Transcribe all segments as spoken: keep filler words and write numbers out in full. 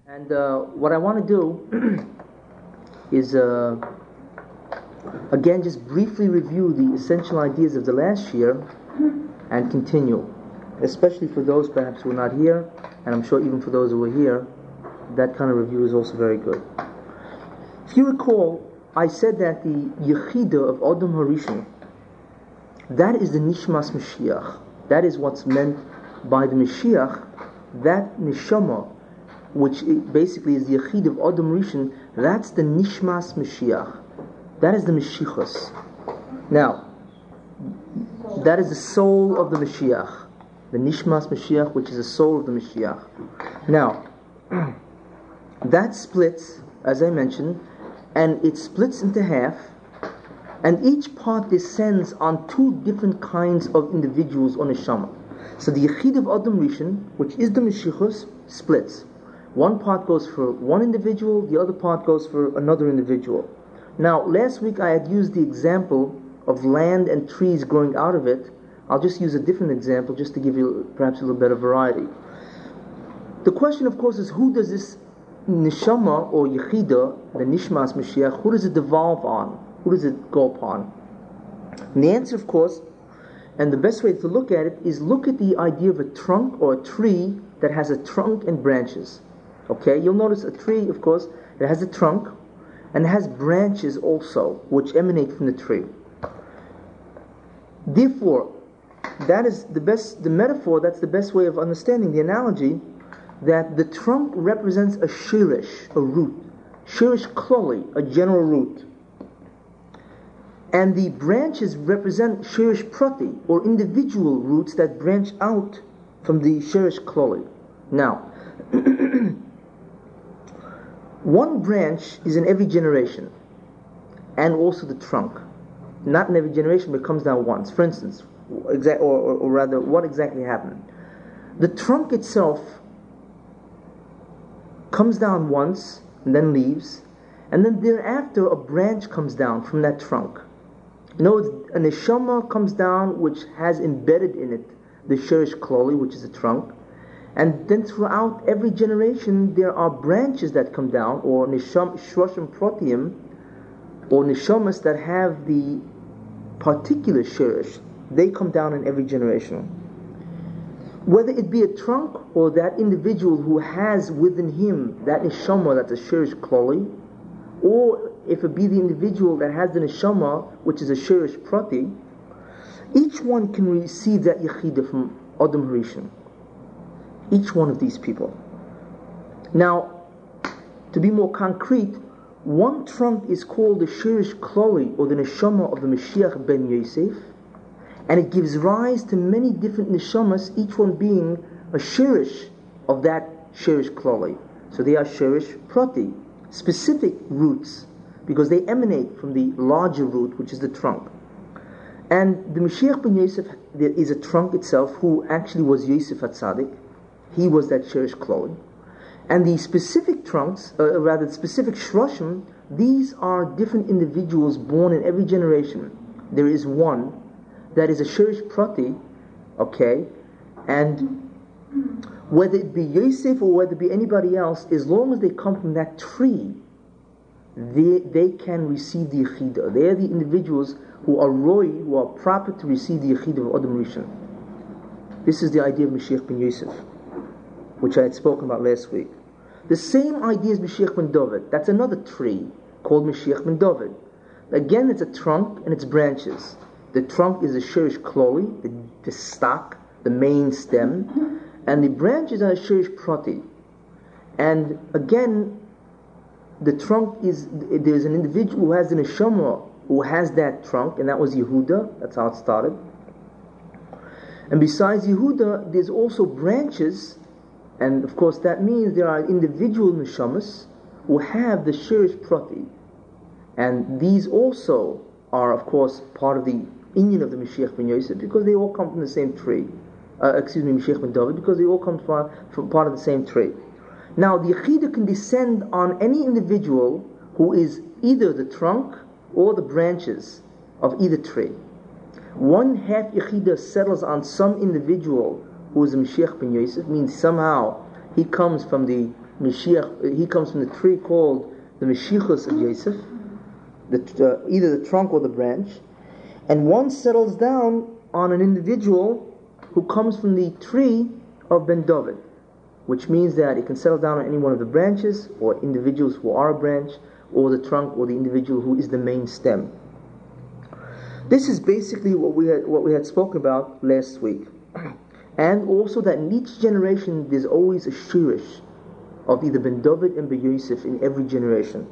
And uh, what I want to do is, uh, again, just briefly review the essential ideas of the last year and continue, especially for those perhaps who are not here, and I'm sure even for those who are here, that kind of review is also very good. If you recall, I said that the Yechida of Adam Harishon, that is the Nishmas Mashiach. That is what's meant by the Mashiach. That Neshama, which basically is the Yechid of Adam Rishon, that's the Nishmas Mashiach. That is the Mashiachos. Now, that is the soul of the Mashiach. The Nishmas Mashiach, which is the soul of the Mashiach. Now, that splits, as I mentioned, and it splits into half, and each part descends on two different kinds of individuals on Neshama. So the Yechid of Adam Rishon, which is the Mashiachos, splits. One part goes for one individual, the other part goes for another individual. Now, last week I had used the example of land and trees growing out of it. I'll just use a different example just to give you perhaps a little better variety. The question, of course, is who does this Neshama or Yechida, the Nishmas Mashiach, who does it devolve on? Who does it go upon? And the answer, of course, and the best way to look at it is look at the idea of a trunk or a tree that has a trunk and branches. Okay, you'll notice a tree, of course, it has a trunk and it has branches also, which emanate from the tree. Therefore, that is the best, the metaphor, that's the best way of understanding the analogy, that the trunk represents a shirish, a root, shirish kloli, a general root. And the branches represent shirish prati, or individual roots that branch out from the shirish kloli. Now, one branch is in every generation, and also the trunk. Not in every generation, but it comes down once. For instance, exa- or, or, or rather, what exactly happened? The trunk itself comes down once, and then leaves, and then thereafter a branch comes down from that trunk. You know, a neshama comes down which has embedded in it the shirish kloli, which is a trunk. And then throughout every generation, there are branches that come down, or nisham, shroshim protium, or neshamas that have the particular shirish. They come down in every generation. Whether it be a trunk or that individual who has within him that neshama that's a shirish kloli, or if it be the individual that has the neshama, which is a shirish prati, each one can receive that yechida from Adam Harishon. Each one of these people. Now, to be more concrete, one trunk is called the shirish kloli, or the neshama of the Mashiach ben Yosef, and it gives rise to many different neshamas, each one being a shirish of that shirish kloli. So they are shirish prati, specific roots, because they emanate from the larger root, which is the trunk. And the Mashiach ben Yosef, there is a trunk itself, who actually was Yosef HaTzadik. He was that shirish kloli. And the specific trunks, uh, rather the specific shroshim, these are different individuals born in every generation. There is one that is a shirish prati, okay, and whether it be Yosef or whether it be anybody else, as long as they come from that tree, they they can receive the yechida. They are the individuals who are roi, who are proper to receive the yechida of Adam Rishon. This is the idea of Mashiach ben Yosef, which I had spoken about last week. The same idea is Mashiach ben David. That's another tree called Mashiach ben David. Again, it's a trunk and its branches. The trunk is a shirish kloli, the, the stock, the main stem, and the branches are a shirish prati. And again, the trunk is, there's an individual who has the neshama who has that trunk, and that was Yehuda. That's how it started. And besides Yehuda, there's also branches. And of course that means there are individual neshamas who have the shirish prati. And these also are of course part of the inyan of the Mashiach ben Yosef, because they all come from the same tree. Uh, excuse me, Mashiach ben David, because they all come from, from part of the same tree. Now the Yechida can descend on any individual who is either the trunk or the branches of either tree. One half Yechida settles on some individual who is a Mashiach ben Yosef, means somehow he comes from the Mashiach, he comes from the tree called the Mashiachus of Yosef, the, uh, either the trunk or the branch, and one settles down on an individual who comes from the tree of Ben David, which means that it can settle down on any one of the branches, or individuals who are a branch, or the trunk, or the individual who is the main stem. This is basically what we had what we had spoken about last week. And also that in each generation there's always a shirish of either Ben David and Ben Yosef in every generation.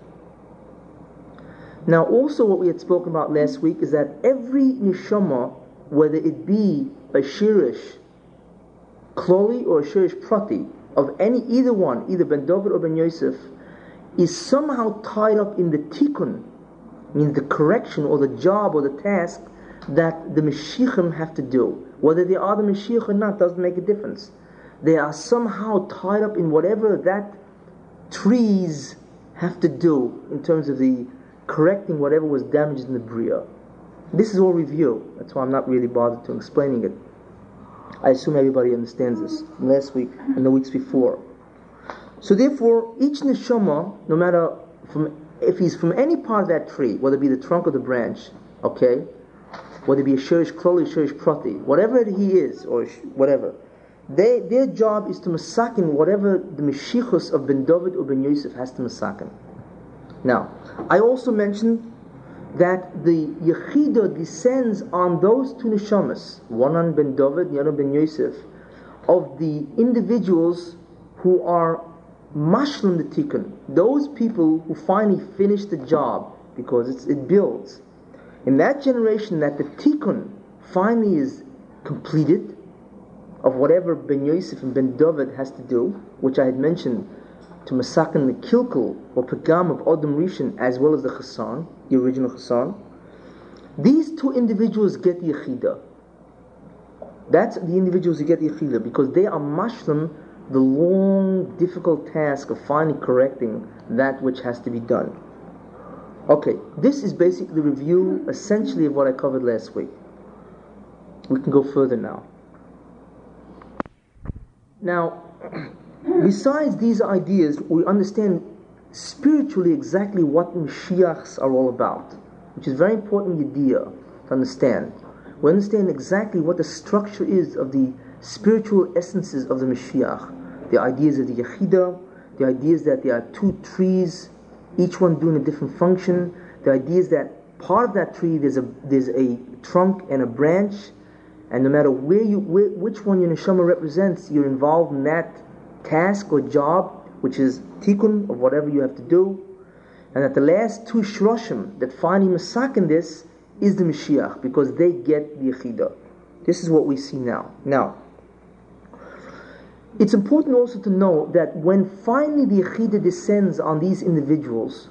Now also what we had spoken about last week is that every neshama, whether it be a shirish kloli or a shirish prati, of any either one, either Ben David or Ben Yosef, is somehow tied up in the tikkun, means the correction or the job or the task that the Mashiachim have to do. Whether they are the Mashiach or not doesn't make a difference. They are somehow tied up in whatever that trees have to do in terms of the correcting whatever was damaged in the Bria. This is all review. That's why I'm not really bothered to explaining it. I assume everybody understands this from last week and the weeks before. So therefore, each neshama, no matter from if he's from any part of that tree, whether it be the trunk or the branch, okay, whether it be a shirish kloli, shirish prati, whatever he is, or whatever, they, their job is to masakin whatever the Mashiachus of Ben David or Ben Yosef has to masakin. Now, I also mentioned that the Yechida descends on those two neshamas, one on Ben David, the other on Ben Yosef, of the individuals who are mashlim the tikkun, those people who finally finish the job, because it's, it builds. In that generation that the tikkun finally is completed, of whatever Ben Yosef and Ben David has to do, which I had mentioned, to masakin the kilkul or pagam of Adam Rishon as well as the Chassan, the original Chassan, these two individuals get the Yechida. That's the individuals who get the Yechida, because they are mashlim the long, difficult task of finally correcting that which has to be done. Okay, this is basically the review essentially of what I covered last week. We can go further now. Now, besides these ideas, we understand spiritually exactly what Mashiachs are all about, which is very important idea to understand. We understand exactly what the structure is of the spiritual essences of the Mashiach. The ideas of the Yechida, the ideas that there are two trees, each one doing a different function, the ideas that part of that tree there's a there's a trunk and a branch, and no matter where you where, which one your neshama represents, you're involved in that task or job, which is tikkun of whatever you have to do. And that the last two shroshim that finally masakin this is the Mashiach, because they get the Yechida. This is what we see now. Now, it's important also to know that when finally the Yechida descends on these individuals,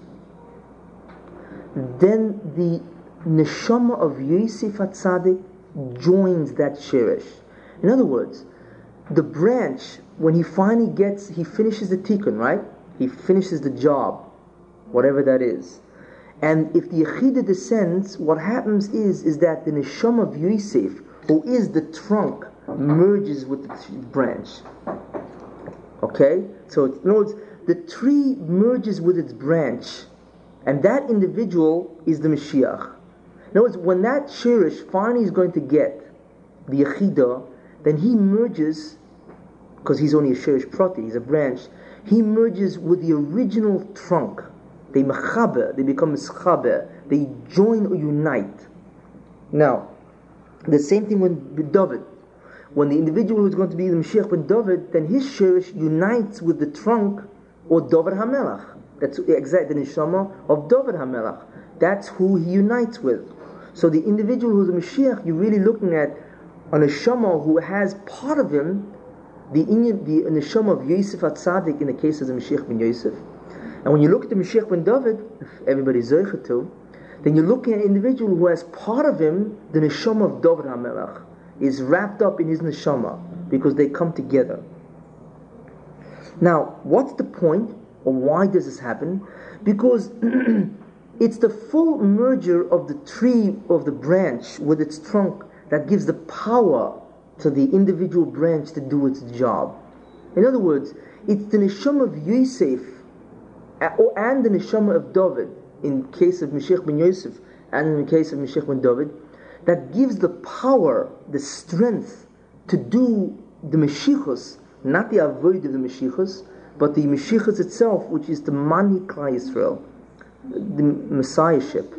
then the neshama of Yosef HaTzadik joins that shirish. In other words, the branch, when he finally gets, he finishes the tikkun, right? He finishes the job, whatever that is. And if the Yechida descends, what happens is, is that the neshama of Yosef, who is the trunk, merges with the branch. Okay? So, in other words, the tree merges with its branch, and that individual is the Mashiach. In other words, when that shirish finally is going to get the Yechida, then he merges, because he's only a shirish prati, he's a branch, he merges with the original trunk. They mechaber, they become mischaber, they join or unite. Now, the same thing with David. When the individual who is going to be the Mashiach ben David, then his shirish unites with the trunk or David HaMelech. That's exactly the neshama of David HaMelech. That's who he unites with. So the individual who's a Mashiach, you're really looking at a neshama who has part of him, the, the neshama of Yosef HaTzadik in the case of the Mashiach ben Yosef. And when you look at the Mashiach ben David, if everybody's zeicha to, then you're looking at an individual who has part of him, the neshama of David HaMelech, is wrapped up in his neshama, because they come together. Now, what's the point, or why does this happen? Because it's the full merger of the tree, of the branch with its trunk, that gives the power to the individual branch to do its job. In other words, it's the neshama of Yosef and the neshama of David, in case of Mashiach ben Yosef and in the case of Mashiach ben David, that gives the power, the strength to do the Mashiachos, not the avoid of the Mashiachos, but the Mashiachos itself, which is the Mani Klal Yisrael, the Messiahship.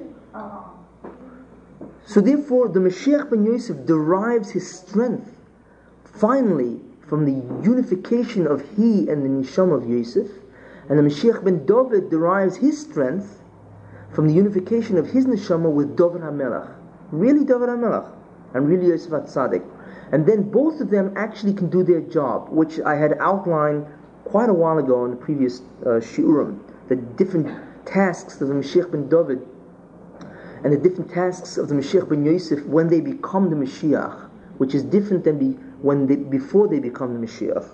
So therefore, the Mashiach ben Yosef derives his strength, finally, from the unification of he and the Neshama of Yosef, and the Mashiach ben David derives his strength from the unification of his Neshama with David HaMelech. Really David HaMelech, and really Yosef HaTzadik. And then both of them actually can do their job, which I had outlined quite a while ago in the previous uh, Shiurim, the different tasks of the Mashiach ben David and the different tasks of the Mashiach ben Yosef when they become the Mashiach, which is different than be, when they, before they become the Mashiach.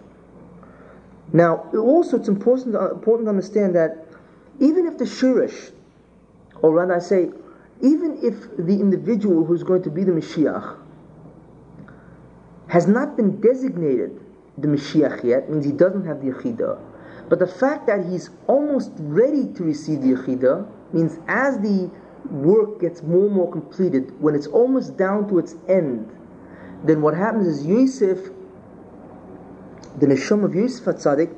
Now, also it's important to, uh, important to understand that even if the Shirish, or rather I say, even if the individual who's going to be the Mashiach has not been designated the Mashiach yet, means he doesn't have the Yechidah, but the fact that he's almost ready to receive the Yechidah means as the work gets more and more completed, when it's almost down to its end, then what happens is Yosef, the Neshama of Yosef HaTzadik,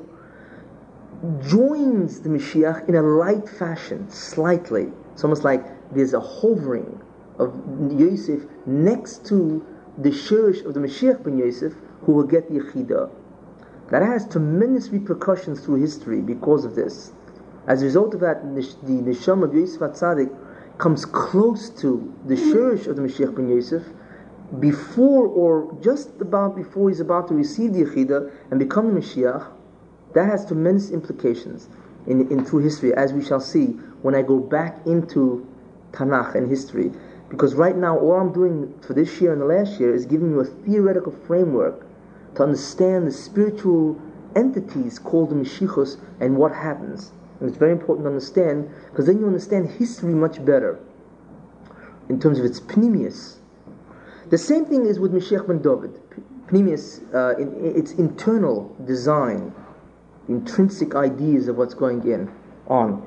joins the Mashiach in a light fashion, slightly. It's almost like there's a hovering of Yosef next to the Shirish of the Mashiach ben Yosef, who will get the Yechidah. That has tremendous repercussions through history because of this. As a result of that, the Neshama of Yosef HaTzadik comes close to the Shirish of the Mashiach ben Yosef before, or just about before he's about to receive the Yechidah and become the Mashiach. That has tremendous implications in, in through history, as we shall see when I go back into Tanakh and history. Because right now, all I'm doing for this year and the last year is giving you a theoretical framework to understand the spiritual entities called the Mashiachos and what happens. And it's very important to understand, because then you understand history much better in terms of its pnimius. The same thing is with Mashiach ben David. Pnimius, uh, in, in its internal design, intrinsic ideas of what's going in on.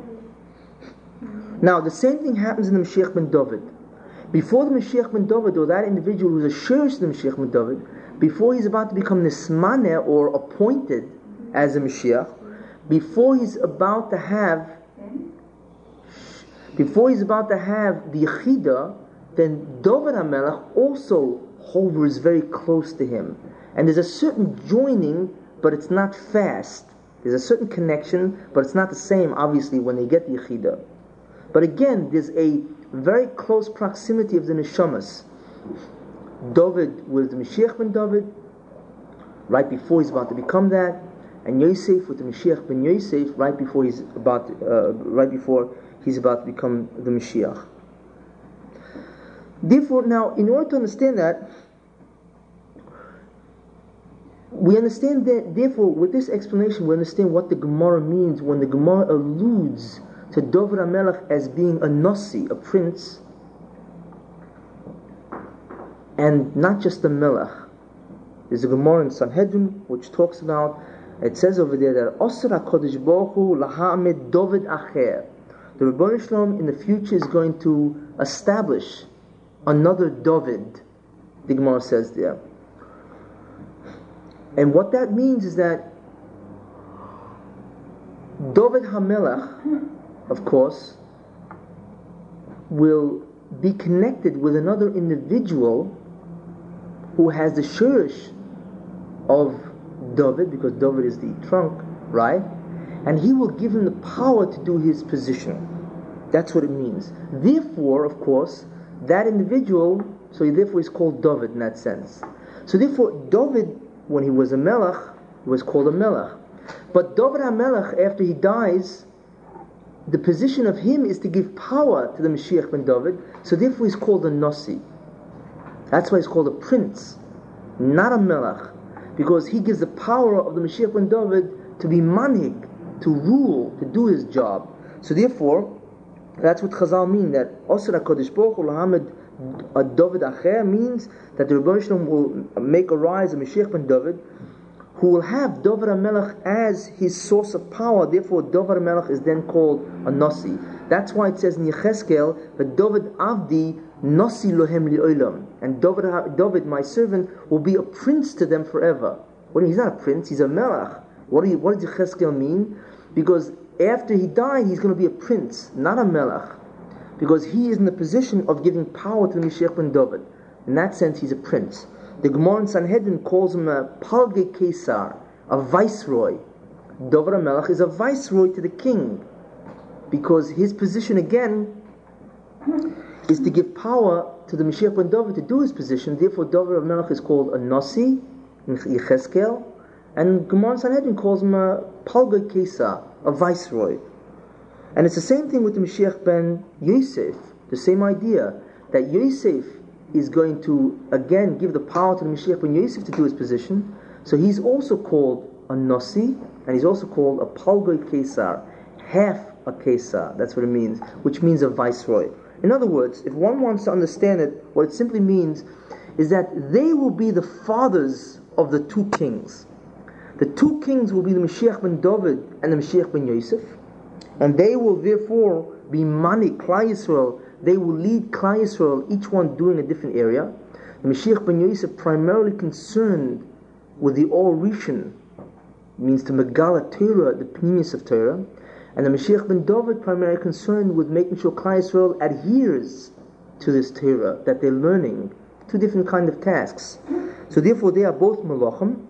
Now, the same thing happens in the Mashiach ben David. Before the Mashiach ben David, or that individual who's a shirish to the Mashiach ben David, before he's about to become nismaneh, or appointed as a Mashiach, before he's about to have, before he's about to have the Yechidah, then David HaMelech also hovers very close to him. And there's a certain joining, but it's not fast. There's a certain connection, but it's not the same, obviously, when they get the Yechidah. But again, there's a very close proximity of the Neshamas. David with the Mashiach ben David, right before he's about to become that, and Yosef with the Mashiach ben Yosef, right before he's about, to, uh, right before he's about to become the Mashiach. Therefore, now, in order to understand that, we understand that, therefore, with this explanation, we understand what the Gemara means when the Gemara alludes to David HaMelech as being a Nasi, a prince, and not just a Melech. There's a Gemara in Sanhedrin which talks about, it says over there that Osir HaKadosh Baruch Hu Lahamed David Acher. The Rebbeinu Shalom in the future is going to establish another David, the Gemara says there. And what that means is that David HaMelech, of course, will be connected with another individual who has the shirish of David, because David is the trunk, right? And he will give him the power to do his position. That's what it means. Therefore, of course, that individual, so therefore he's called David in that sense. So therefore, David, when he was a Melech, he was called a Melech. But David HaMelech, after he dies, the position of him is to give power to the Mashiach ben David, so therefore he's called a Nasi. That's why he's called a prince, not a Melech, because he gives the power of the Mashiach ben David to be manhig, to rule, to do his job. So therefore, that's what Chazal mean, that Osir HaKadosh Baruch Hu Lahamed David Acher means that the Rebbeinu Shalom will make arise a Mashiach ben David, who will have Dovid HaMelech as his source of power. Therefore, Dovid HaMelech is then called a Nasi. That's why it says in Yechezkel, "But Dovid Avdi Nasi Lohem Li'olam," and Dovid, Dovid, my servant, will be a prince to them forever. Well, he's not a prince; he's a Melech. What, do you, what does Yechezkel mean? Because after he died, he's going to be a prince, not a Melech, because he is in the position of giving power to the Mashiach ben David. In that sense, he's a prince. The Gemara in Sanhedrin calls him a Palge Kesar, a viceroy. Dovid HaMelech is a viceroy to the king, because his position again is to give power to the Mashiach ben David to do his position. Therefore, Dovid HaMelech is called a Nasi in Yechezkel, and Gemara in Sanhedrin calls him a Palge Kesar, a viceroy. And it's the same thing with the Mashiach ben Yosef, the same idea, that Yosef is going to again give the power to the Mashiach ben Yosef to do his position. So he's also called a Nasi, and he's also called a Palgoy Kesar, half a Kesar. That's what it means, which means a viceroy. In other words, if one wants to understand it, what it simply means is that they will be the fathers of the two kings. The two kings will be the Mashiach ben David and the Mashiach ben Yosef, and they will therefore be Mani, Klal Yisrael. They will lead Klal Yisrael, each one doing a different area. The Mashiach ben Yosef primarily concerned with the Or Rishon, means to Megala Torah, the Pnimis of Torah, and the Mashiach ben David primarily concerned with making sure Klal Yisrael adheres to this Torah that they're learning. Two different kind of tasks. So therefore they are both Malachim.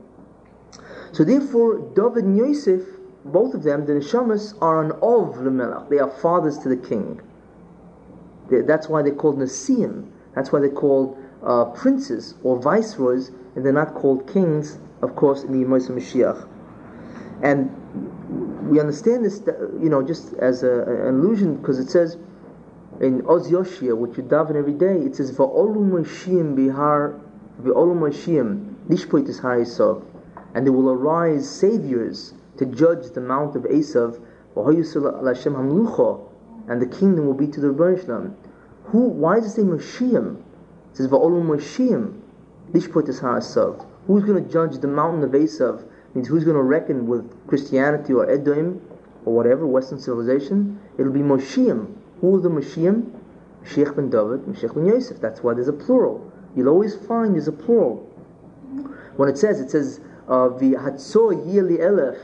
So therefore David and Yosef, both of them, the Neshamas, are an Ov L'Melech. They are fathers to the king. They, that's why they're called Nasiim. That's why they're called uh, princes or viceroys, and they're not called kings, of course, in the Yemos HaMashiach. And we understand this, you know, just as a, an allusion, because it says in Oz Yoshia, which you daven every day, it says Va'olu Moshiim bihar Va'olu Moshiim Lishpoitis Har Esav, and there will arise saviors to judge the mount of Esav, Lashem Hamlucha, and the kingdom will be to the Rebbeinu Shalom. Who? Why does it say Moshiim? It says Va'olu Moshiim Lishpoitis Har Esav. Who's going to judge the mountain of Esav? Means who's going to reckon with Christianity or Edom or whatever, Western civilization? It'll be Moshiim. Who are the Moshiim? Mashiach ben David, Mashiach ben Yosef. That's why there's a plural. You'll always find there's a plural. When it says, it says, V'hatzo yili elef,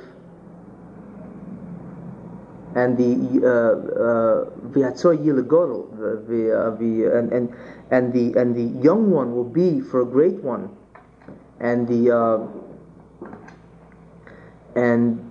and the V'hatzo yili godel, and and and the and the young one will be for a great one, and the uh, and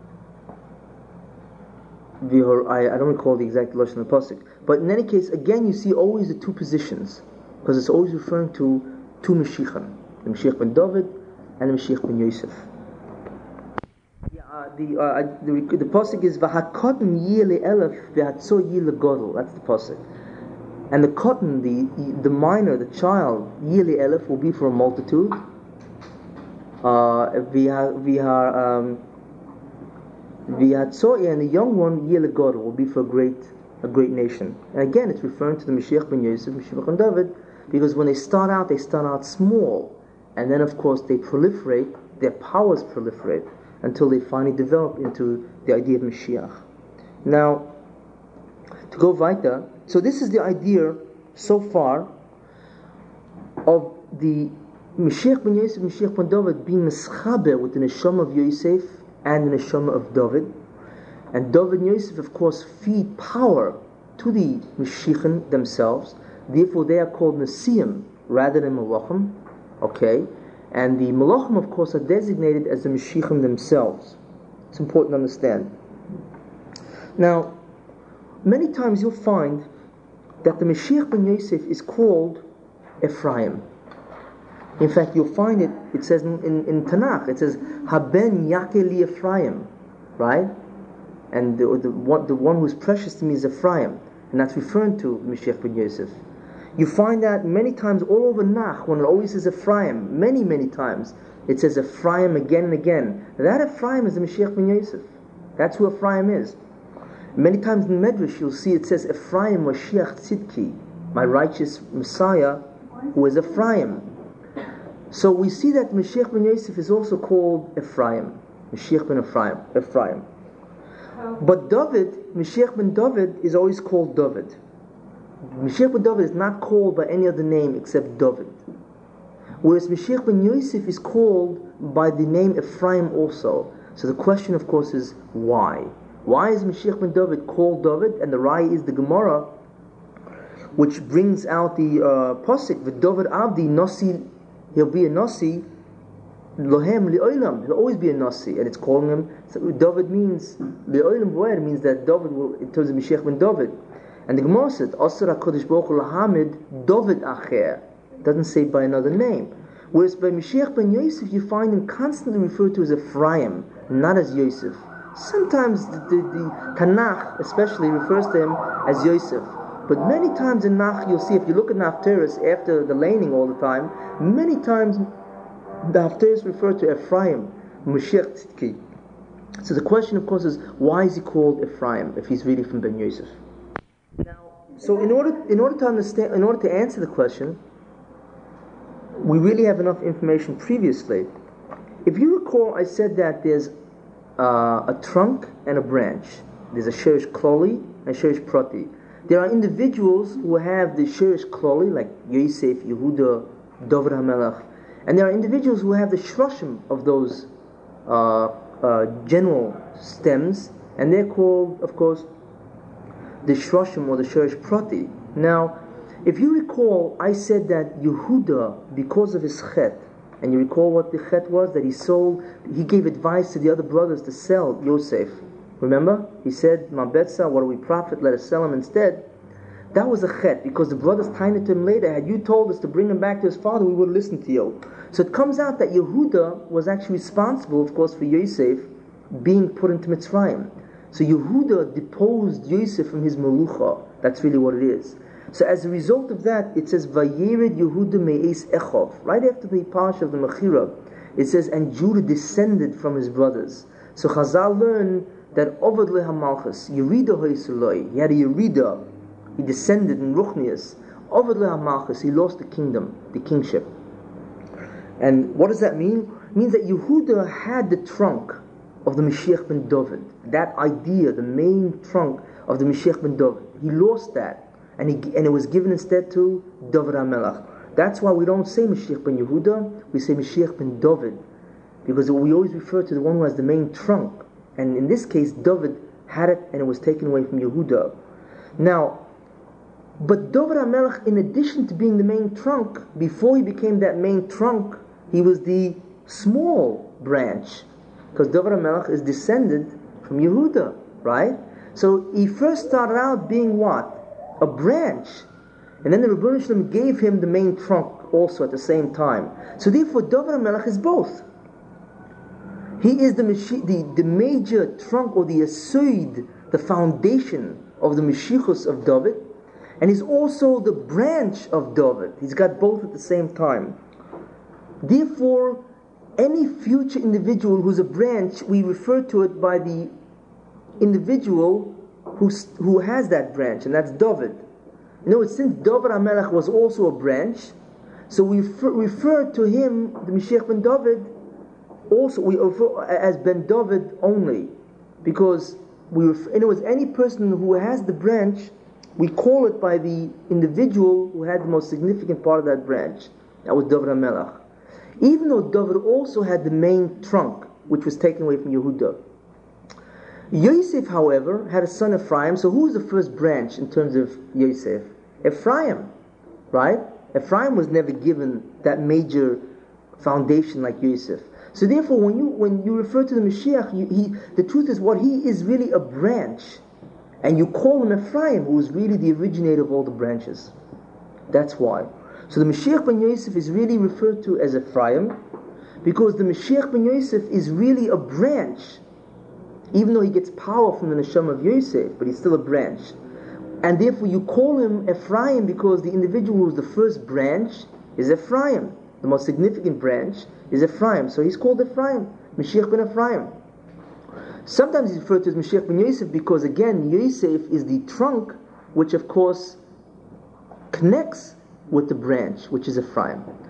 I, I don't recall the exact lashon of the pasuk, but in any case, again, you see always the two positions, because it's always referring to two Mashiachim, the Mashiach ben David and the Mashiach ben Yosef. Yeah, uh, the, uh, the the pasuk is v'hakotten yile elef v'hatzo yile godel. That's the pasuk, and the cotton, the the minor, the child, yile elef will be for a multitude. Uh, v'ha um. V'hatzoya, and the young one, Yele God, will be for a great, a great nation. And again, it's referring to the Mashiach ben Yosef, Mashiach ben David, because when they start out, they start out small, and then of course they proliferate, their powers proliferate, until they finally develop into the idea of Mashiach. Now, to go weiter, so this is the idea so far of the Mashiach ben Yosef, Mashiach ben David being mischaber with the neshama of Yosef and the neshama of David. And David and Yosef, of course, feed power to the Mashiachim themselves. Therefore, they are called Nasiim rather than Malachim. Okay? And the Malachim, of course, are designated as the Mashiachim themselves. It's important to understand. Now, many times you'll find that the Mashiach ben Yosef is called Ephraim. In fact, you'll find it, it says in, in, in Tanakh, it says, Haben Yake li Ephraim, right? And the, the, one, the one who's precious to me is Ephraim, and that's referring to Mashiach ben Yosef. You find that many times all over Nach, when it always says Ephraim, many, many times, it says Ephraim again and again. That Ephraim is the Mashiach ben Yosef. That's who Ephraim is. Many times in Medrash, you'll see it says Ephraim Mashiach Tzidki, my righteous Messiah, who is Ephraim. So we see that Mashiach ben Yosef is also called Ephraim. Mashiach ben Ephraim. Ephraim. But David, Mashiach ben David, is always called David. Mashiach ben David is not called by any other name except David. Whereas Mashiach ben Yosef is called by the name Ephraim also. So the question, of course, is why? Why is Mashiach ben David called David? And the Rai is the Gemara, which brings out the uh, Pasuk, V'David Abdi Nasi, he'll be a Nasi, Lohem Li'olam, he'll always be a Nasi, and it's calling him, so David means, Li'olam Boer means that David will, in terms of Mashiach ben David. And the Gemara said, Asar HaKadosh Baruch Hu Lahamid David Acher, doesn't say by another name. Whereas by Mashiach ben Yosef, you find him constantly referred to as Ephraim, not as Yosef. Sometimes the, the, the Tanakh especially refers to him as Yosef. But many times in Nach, you'll see, if you look at Haftarahs after the laning all the time, many times the Haftarahs refer to Ephraim, Mashiach Tzidki. So the question, of course, is why is he called Ephraim if he's really from Ben Yosef? Now, so in order in order to understand, in order to answer the question, we really have enough information previously. If you recall, I said that there's uh, a trunk and a branch. There's a Sheresh Kloli and a Sheresh Prati. There are individuals who have the Sheresh Kloli, like Yosef, Yehuda, David HaMelech, and there are individuals who have the Shroshim of those uh, uh, general stems, and they're called, of course, the Shroshim or the Sheresh Prati. Now, if you recall, I said that Yehuda, because of his chet, and you recall what the chet was, that he sold, he gave advice to the other brothers to sell Yosef. Remember? He said, Ma Betza, what do we profit? Let us sell him instead. That was a chet, because the brothers tied it to him later. Had you told us to bring him back to his father, we would have listened to you. So it comes out that Yehuda was actually responsible, of course, for Yosef being put into Mitzrayim. So Yehuda deposed Yosef from his melucha. That's really what it is. So as a result of that, it says, Vayered Yehuda me'es Echov. Right after the parsha of the Mechira, it says, and Judah descended from his brothers. So Chazal learn that Ovad Leha Malchus, Yerida Hoyseloi, he had a Yerida, he descended in Ruchnias. Ovad Leha Malchus, he lost the kingdom, the kingship. And what does that mean? It means that Yehuda had the trunk of the Mashiach ben David. That idea, the main trunk of the Mashiach ben David. He lost that. And, he, and it was given instead to David HaMelech. That's why we don't say Mashiach ben Yehuda, we say Mashiach ben David. Because we always refer to the one who has the main trunk. And in this case, David had it and it was taken away from Yehuda. Now, but David HaMelech, in addition to being the main trunk, before he became that main trunk, he was the small branch. Because David HaMelech is descended from Yehuda, right? So he first started out being what? A branch. And then the Rebbeinu Shalom gave him the main trunk also at the same time. So therefore, David HaMelech is both. He is the, the, the major trunk or the Yesod, the foundation of the Mashiachos of David. And he's also the branch of David. He's got both at the same time. Therefore, any future individual who's a branch, we refer to it by the individual who, who has that branch, and that's David. You know, since David HaMelech was also a branch, so we refer, refer to him, the Mashiach ben David, also we refer as Ben David only, because we refer, in other words, any person who has the branch, we call it by the individual who had the most significant part of that branch. That was David HaMelech. Even though David also had the main trunk, which was taken away from Yehuda. Yosef, however, had a son Ephraim. So who was the first branch in terms of Yosef? Ephraim, right? Ephraim was never given that major foundation like Yosef. So therefore, when you when you refer to the Mashiach, you, he the truth is what he is really a branch, and you call him Ephraim, who is really the originator of all the branches. That's why. So the Mashiach ben Yosef is really referred to as Ephraim, because the Mashiach ben Yosef is really a branch. Even though he gets power from the Neshama of Yosef, but he's still a branch. And therefore you call him Ephraim because the individual who is the first branch is Ephraim. The most significant branch is Ephraim. So he's called Ephraim, Mashiach ben Ephraim. Sometimes he's referred to as Mashiach ben Yosef because again, Yosef is the trunk which of course connects with the branch, which is Ephraim.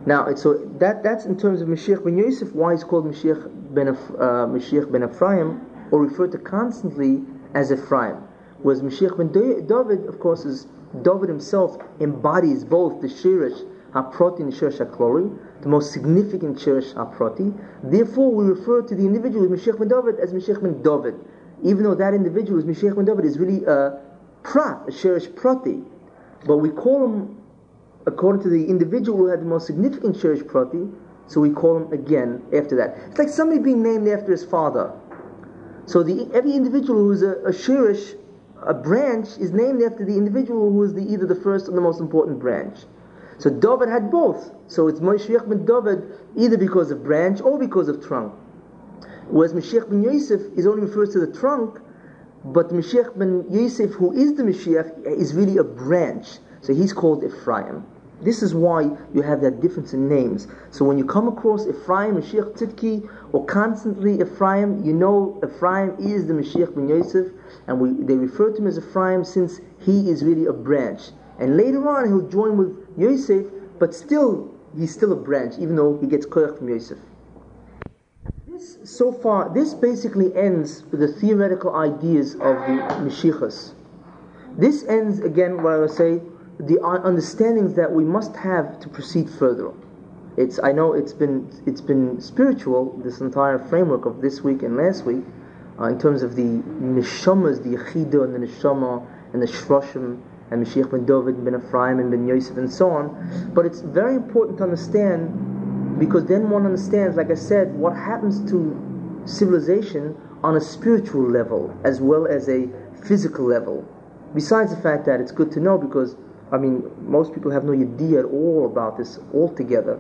Now, it's, so that that's in terms of Mashiach ben Yosef, why he's called Mashiach ben, Eph- uh, Mashiach ben Ephraim, or referred to constantly as Ephraim. Whereas Mashiach ben David, of course, is David himself embodies both the Shirish HaProti and the Shirish HaKlori, the most significant Shirish HaProti. Therefore, we refer to the individual Mashiach ben David as Mashiach ben David, even though that individual is Mashiach ben David is really a Prat, a Shirish Proti. But we call him according to the individual who had the most significant Shirish Prati, so we call him again after that. It's like somebody being named after his father. So the, every individual who is a, a Shirish, a branch, is named after the individual who is the, either the first or the most important branch. So David had both. So it's Mashiach ben David either because of branch or because of trunk. Whereas Mashiach ben Yosef is only refers to the trunk, but Mashiach ben Yosef, who is the Mashiach, is really a branch. So he's called Ephraim. This is why you have that difference in names. So when you come across Ephraim, Mashiach Tzidki, or constantly Ephraim, you know Ephraim is the Mashiach ben Yosef, and we, they refer to him as Ephraim since he is really a branch. And later on he'll join with Yosef, but still, he's still a branch, even though he gets koyach from Yosef. This, so far, this basically ends with the theoretical ideas of the Mashiachas. This ends, again, what I will say, the understandings that we must have to proceed further. It's I know it's been it's been spiritual, this entire framework of this week and last week, uh, in terms of the neshamas, the Yechidah and the neshama and the shroshim and Mashiach ben David, ben Ephraim and ben Yosef and so on. But it's very important to understand, because then one understands, like I said, what happens to civilization on a spiritual level as well as a physical level. Besides the fact that it's good to know, because I mean, most people have no idea at all about this altogether.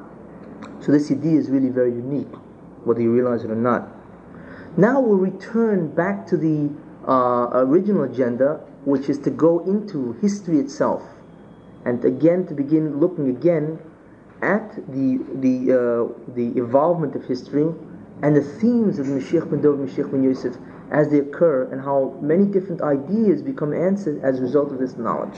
So this idea is really very unique, whether you realize it or not. Now we'll return back to the uh, original agenda, which is to go into history itself, and again to begin looking again at the the uh, the evolvement of history and the themes of Mashiach ben David, Mashiach ben Yosef as they occur, and how many different ideas become answered as a result of this knowledge.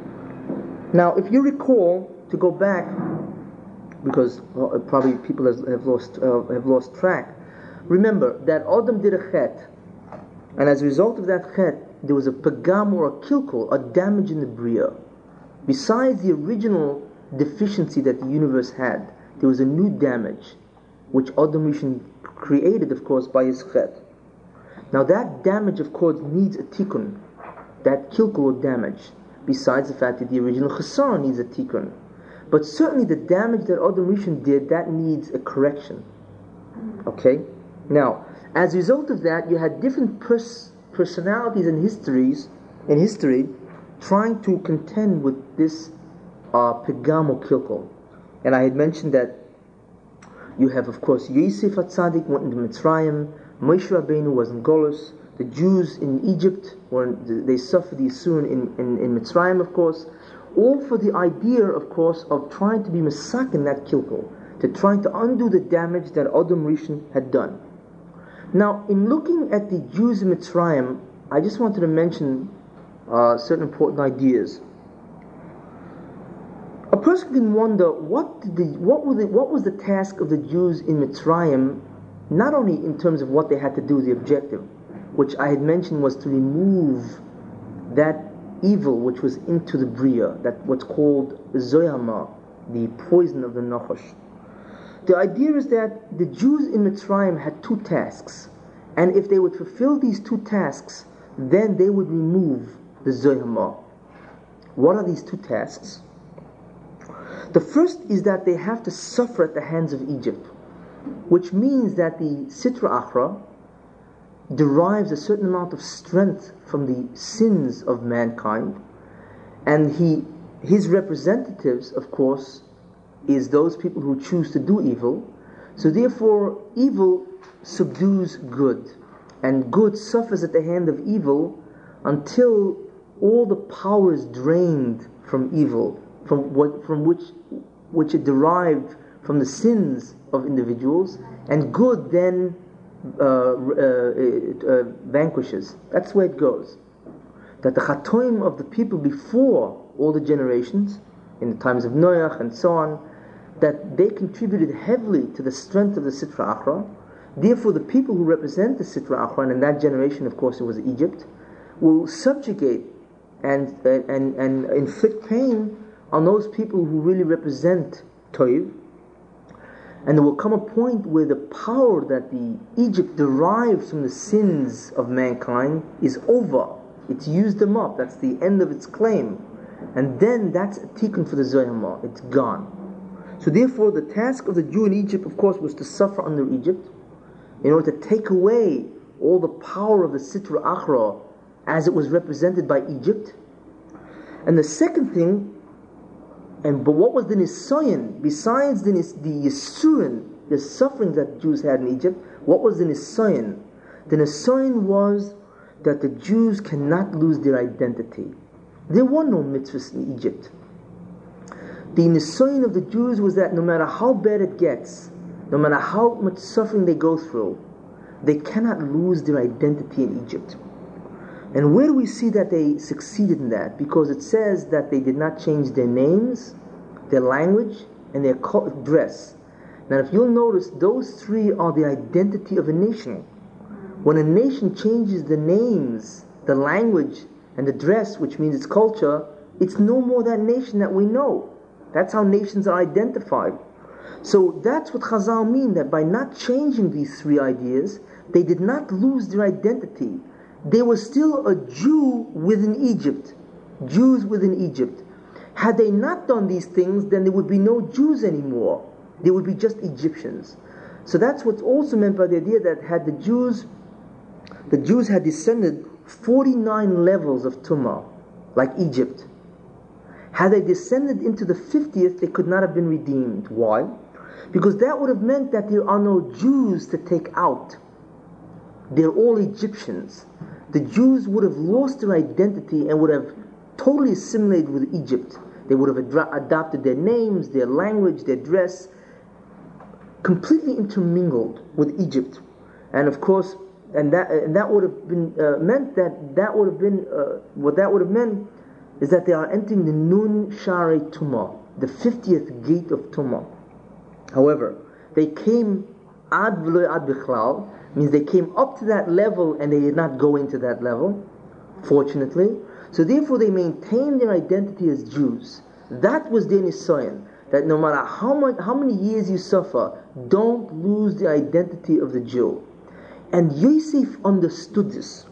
Now, if you recall, to go back, because well, probably people has, have lost uh, have lost track. Remember that Adam did a chet, and as a result of that chet, there was a pagam or a kilkul, a damage in the bria. Besides the original deficiency that the universe had, there was a new damage, which Adam Rishon created, of course, by his chet. Now that damage, of course, needs a tikkun, that kilkul or damage. Besides the fact that the original chasar needs a tikkun. But certainly the damage that Adam Rishon did, that needs a correction. Okay? Now, as a result of that, you had different pers- personalities and histories, in history, trying to contend with this uh, pagam or kilkul. And I had mentioned that you have, of course, Yosef HaTzadik went into Mitzrayim, Moshe Rabbeinu was in Golus, the Jews in Egypt, or they suffered the Yisurin in, in, in Mitzrayim, of course, all for the idea, of course, of trying to be Masak in that kilkul, to trying to undo the damage that Adam Rishon had done. Now, in looking at the Jews in Mitzrayim, I just wanted to mention uh, certain important ideas. A person can wonder what did the what were the, what was the task of the Jews in Mitzrayim, not only in terms of what they had to do, the objective, which I had mentioned was to remove that evil which was into the bria, that what's called zoyama, the poison of the nachash. The idea is that the Jews in Mitzrayim had two tasks, and if they would fulfill these two tasks, then they would remove the zoyama. What are these two tasks? The first is that they have to suffer at the hands of Egypt, which means that the Sitra Achra derives a certain amount of strength from the sins of mankind, and he, his representatives, of course, is those people who choose to do evil. So therefore, evil subdues good, and good suffers at the hand of evil until all the power is drained from evil, from what from which which it derived from the sins of individuals, and good then Uh, uh, it, uh, vanquishes. That's where it goes. That the chatoim of the people before all the generations, in the times of Noach and so on, that they contributed heavily to the strength of the Sitra Achra. Therefore, the people who represent the Sitra Achra, and in that generation, of course, it was Egypt, will subjugate and, and, and inflict pain on those people who really represent Toiv. And there will come a point where the power that the Egypt derives from the sins of mankind is over. It's used them up. That's the end of its claim. And then that's a tikkun for the Zohar. It's gone. So therefore, the task of the Jew in Egypt, of course, was to suffer under Egypt in order to take away all the power of the Sitra Achra as it was represented by Egypt. And the second thing, and but what was the Nisayan, besides the, the Yisurin, the suffering that Jews had in Egypt, what was the Nisayan? The Nisayan was that the Jews cannot lose their identity. There were no mitzvahs in Egypt. The Nisayan of the Jews was that no matter how bad it gets, no matter how much suffering they go through, they cannot lose their identity in Egypt. And where do we see that they succeeded in that? Because it says that they did not change their names, their language, and their dress. Now if you'll notice, those three are the identity of a nation. When a nation changes the names, the language, and the dress, which means its culture, it's no more that nation that we know. That's how nations are identified. So that's what Chazal mean, that by not changing these three ideas, they did not lose their identity. They were still a Jew within Egypt. Jews within Egypt. Had they not done these things, then there would be no Jews anymore. They would be just Egyptians. So that's what's also meant by the idea that had the Jews, the Jews had descended forty-nine levels of Tumah, like Egypt. Had they descended into the fiftieth, they could not have been redeemed. Why? Because that would have meant that there are no Jews to take out. They're all Egyptians. The Jews would have lost their identity and would have totally assimilated with Egypt. They would have ad- adopted their names, their language, their dress, completely intermingled with Egypt. And of course, and that and that would have been uh, meant that that would have been uh, what that would have meant is that they are entering the Nun Shari Tumah, the fiftieth gate of Tumah. However, they came ad v'lo ad bichlal, means they came up to that level and they did not go into that level, fortunately. So therefore they maintained their identity as Jews. That was their nisayan, that no matter how much, how many years you suffer, don't lose the identity of the Jew. And Yosef understood this.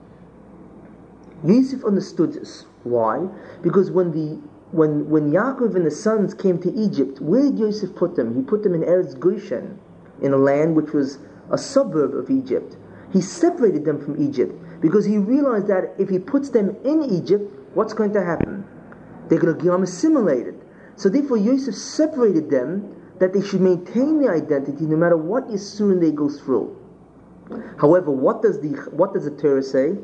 Yosef understood this. Why? Because when the when when Yaakov and the sons came to Egypt, where did Yosef put them? He put them in Eretz Goshen, in a land which was a suburb of Egypt. He separated them from Egypt because he realized that if he puts them in Egypt, what's going to happen? They're going to become assimilated. So therefore Yosef separated them that they should maintain their identity no matter what Yisurin they go through. However, what does the what does the Torah say?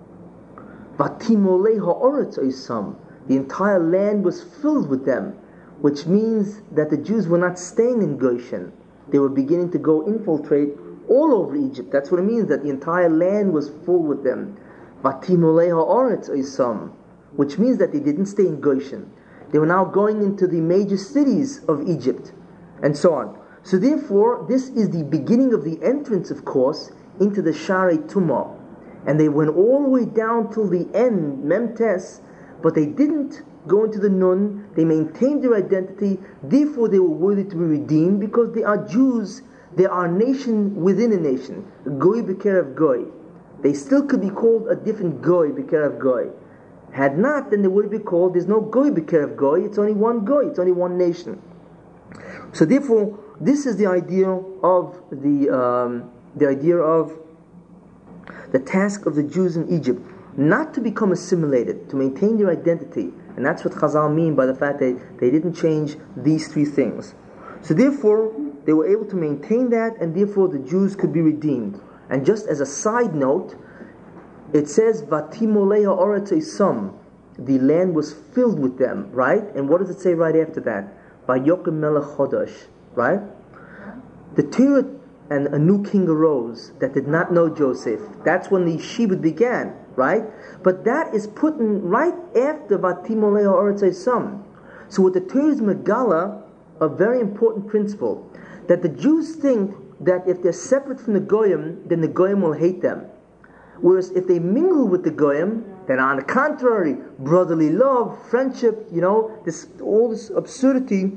Vatimolei ha'oretz oisam. The entire land was filled with them, which means that the Jews were not staying in Goshen. They were beginning to go infiltrate all over Egypt. That's what it means, that the entire land was full with them. Vatimolei ha'oretz oisam, which means that they didn't stay in Goshen. They were now going into the major cities of Egypt, and so on. So therefore, this is the beginning of the entrance, of course, into the Shari Tumah. And they went all the way down till the end, Memtes, but they didn't go into the Nun. They maintained their identity. Therefore, they were worthy to be redeemed because they are Jews. They are a nation within a nation. Goy b'kerev Goy. They still could be called a different Goy b'kerev Goy. Had not, then they would be called, there's no Goy b'kerev Goy. It's only one Goy. It's only one nation. So therefore, this is the idea of the um, the idea of the task of the Jews in Egypt, not to become assimilated, to maintain their identity. And that's what Chazal mean by the fact that they didn't change these three things. So therefore, they were able to maintain that, and therefore the Jews could be redeemed. And just as a side note, it says, Vatimolei ha'oretz oisam, the land was filled with them, right? And what does it say right after that? Vayokem melech chodesh, right? The Torah, and a new king arose that did not know Joseph. That's when the Shibud began, right? But that is put in right after Vatimolei ha'oretz oisam. So what the Torah is Megala a very important principle, that the Jews think that if they're separate from the Goyim, then the Goyim will hate them. Whereas if they mingle with the Goyim, then on the contrary, brotherly love, friendship, you know, this all this absurdity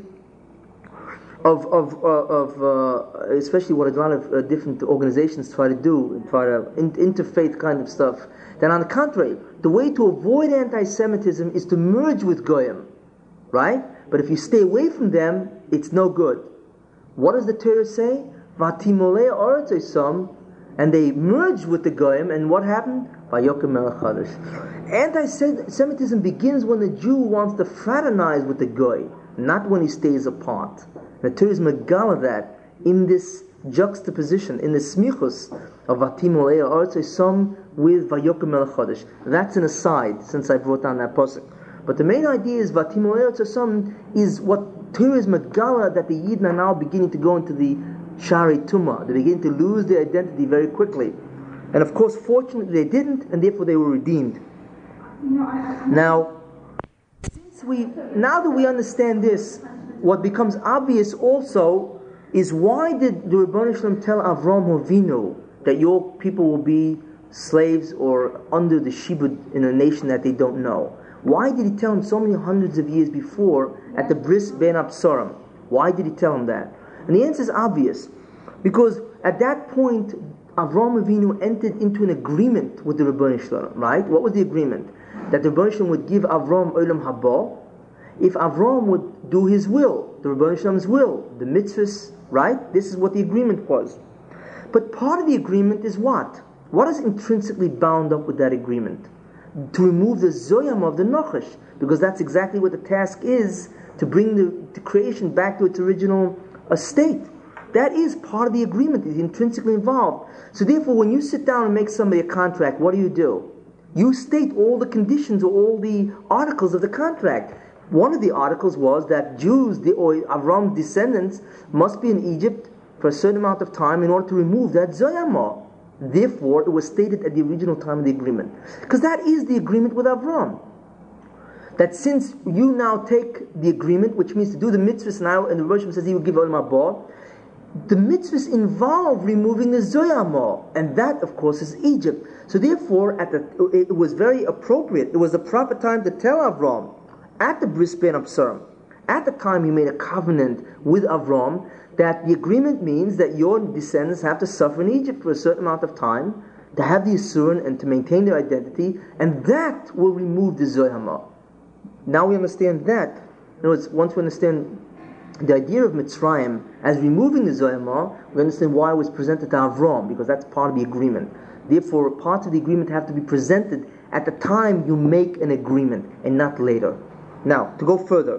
of of uh, of uh, especially what a lot of uh, different organizations try to do, and try to in, interfaith kind of stuff. Then on the contrary, the way to avoid anti-Semitism is to merge with Goyim, right? But if you stay away from them, it's no good. What does the Torah say? Vatimolei Oretz Osam, and they merged with the Goyim, and what happened? Vayokem Melech Chadash. Anti-Semitism begins when the Jew wants to fraternize with the Goy, not when he stays apart. The Torah is megala that in this juxtaposition, in the smichus of Vatimolei Oretz Osam with Vayokem Melech Chadash. That's an aside, since I brought down that pasuk. But the main idea is Vatimolei Oretz Osam is what Torah is megala, that the Yidden are now beginning to go into the Shari Tumah. They begin to lose their identity very quickly. And of course, fortunately they didn't, and therefore they were redeemed. Now, since we, now that we understand this, what becomes obvious also is, why did the Rebbeinu Shalom tell Avram Avinu that your people will be slaves or under the shibud in a nation that they don't know? Why did he tell him so many hundreds of years before at the Bris Ben Absarim? Why did he tell him that? And the answer is obvious, because at that point Avram Avinu entered into an agreement with the Rebbeinu Shalom, right? What was the agreement? That the Rebbeinu Shalom would give Avram Olam Haba if Avram would do his will, the Rebbeinu Shalom's will, the mitzvahs, right? This is what the agreement was. But part of the agreement is what? What is intrinsically bound up with that agreement? To remove the zoyam of the Nachash, because that's exactly what the task is, to bring the, the creation back to its original uh, state. That is part of the agreement. It's intrinsically involved. So therefore, when you sit down and make somebody a contract, what do you do? You state all the conditions or all the articles of the contract. One of the articles was that Jews, the, or Avram's descendants, must be in Egypt for a certain amount of time in order to remove that zoyama. Therefore, it was stated at the original time of the agreement. Because that is the agreement with Avram. That since you now take the agreement, which means to do the mitzvahs now, and the Rosh says he will give Olam Haba, the mitzvahs involve removing the zoyama, and that, of course, is Egypt. So therefore, at the, it was very appropriate, it was the proper time to tell Avram, at the Bris Ben Absarim, at the time he made a covenant with Avram, that the agreement means that your descendants have to suffer in Egypt for a certain amount of time, to have the Isurin and to maintain their identity, and that will remove the zoyama. Now we understand that. In other words, once we understand the idea of Mitzrayim as removing the zoyama, we understand why it was presented to Avram, because that's part of the agreement. Therefore, parts of the agreement have to be presented at the time you make an agreement, and not later. Now, to go further.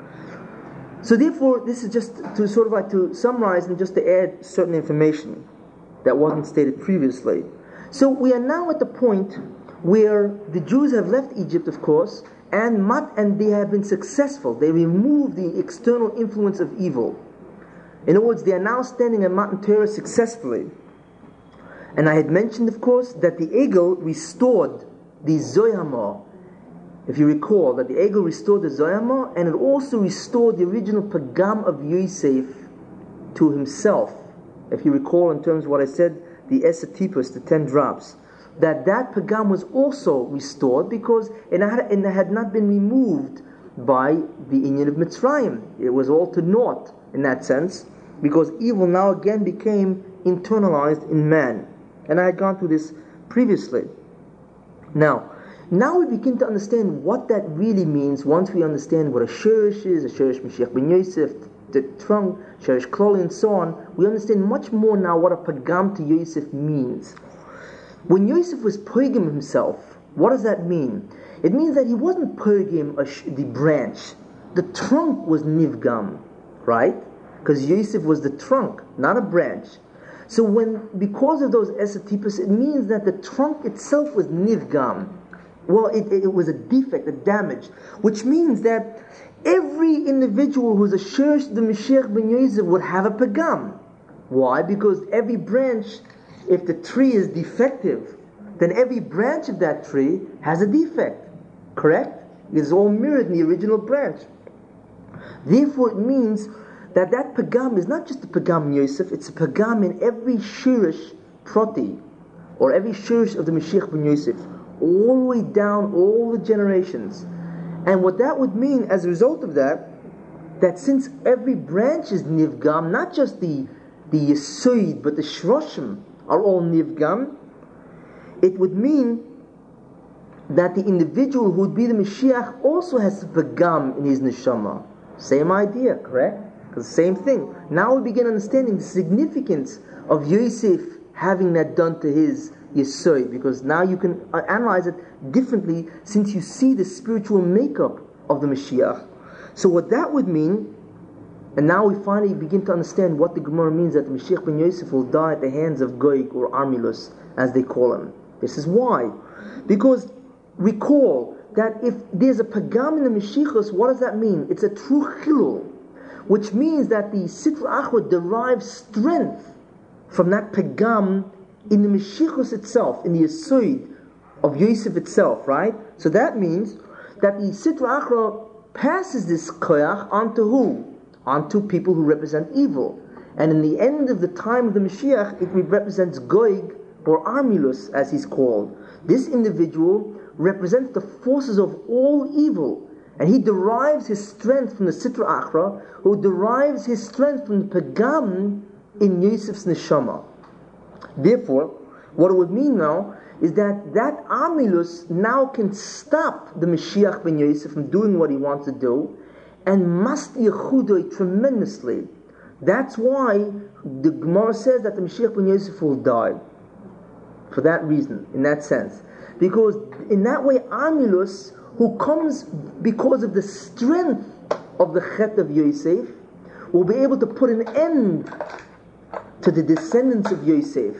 So therefore, this is just to sort of like to summarize and just to add certain information that wasn't stated previously. So we are now at the point where the Jews have left Egypt, of course, and mat, and they have been successful. They removed the external influence of evil. In other words, they are now standing at Matan Torah successfully. And I had mentioned, of course, that the Egel restored the Zoyama. If you recall, that the Egel restored the Zoyama, and it also restored the original Pagam of Yosef to himself. If you recall, in terms of what I said, the Esatipus, the ten drops, that that Pagam was also restored because it had, it had not been removed by the Inyan of Mitzrayim. It was all to naught in that sense, because evil now again became internalized in man. And I had gone through this previously. Now, Now we begin to understand what that really means once we understand what a Sherish is, a Sherish Mashiach ben Yosef, the trunk, Sherish Kloli, and so on. We understand much more now what a Pagam to Yosef means. When Yosef was Pogim himself, what does that mean? It means that he wasn't Pogim the branch. The trunk was Nivgam, right? Because Yosef was the trunk, not a branch. So when, because of those Esatipus, it means that the trunk itself was Nivgam. Well, it, it was a defect, a damage, which means that every individual who's a Sherish the Mashiach ben Yosef would have a Pagam. Why? Because every branch, if the tree is defective, then every branch of that tree has a defect. Correct? It's all mirrored in the original branch. Therefore, it means that that pagam is not just a pagam in Yosef, it's a pagam in every shirish proti, or every shirish of the Mashiach ben Yosef, all the way down all the generations. And what that would mean as a result of that, that since every branch is nivgam, not just the the Yesod, but the Shroshim are all nivgam, it would mean that the individual who would be the Mashiach also has a pagam in his neshama. Same idea, correct? Because same thing. Now we begin understanding the significance of Yosef having that done to his Yesod, because now you can analyze it differently since you see the spiritual makeup of the Mashiach. So what that would mean, and now we finally begin to understand what the Gemara means, that the Mashiach ben Yosef will die at the hands of Goig, or Armilus, as they call him. This is why. Because recall that if there's a pagam in the Mashiachos, what does that mean? It's a true chilul, which means that the Sitra Achra derives strength from that pagam in the Mashiachos itself, in the Yesod of Yosef itself, right? So that means that the Sitra Achra passes this koyach onto who? Onto people who represent evil. And in the end of the time of the Mashiach, it represents Goig, or Armilus, as he's called. This individual represents the forces of all evil, and he derives his strength from the Sitra Achra, who derives his strength from the Pagam in Yosef's Neshama. Therefore, what it would mean now is that that Armilus now can stop the Mashiach ben Yosef from doing what he wants to do, and must yechudoi tremendously. That's why the Gemara says that the Mashiach ben Yosef will die. For that reason, in that sense. Because in that way, Armilus, who comes because of the strength of the Chet of Yosef, will be able to put an end to the descendants of Yosef.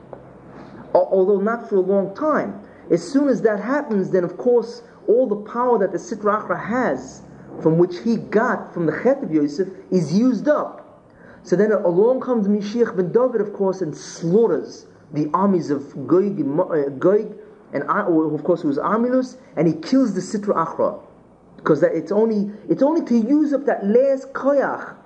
Although not for a long time. As soon as that happens, then of course, all the power that the Sitra Achra has, from which he got from the Chet of Yosef, is used up. So then along comes Mashiach ben David, of course, and slaughters the armies of Goig, uh, Goig and or of course it was Armilus, and he kills the Sitra Achra, because that it's only it's only to use up that last koyach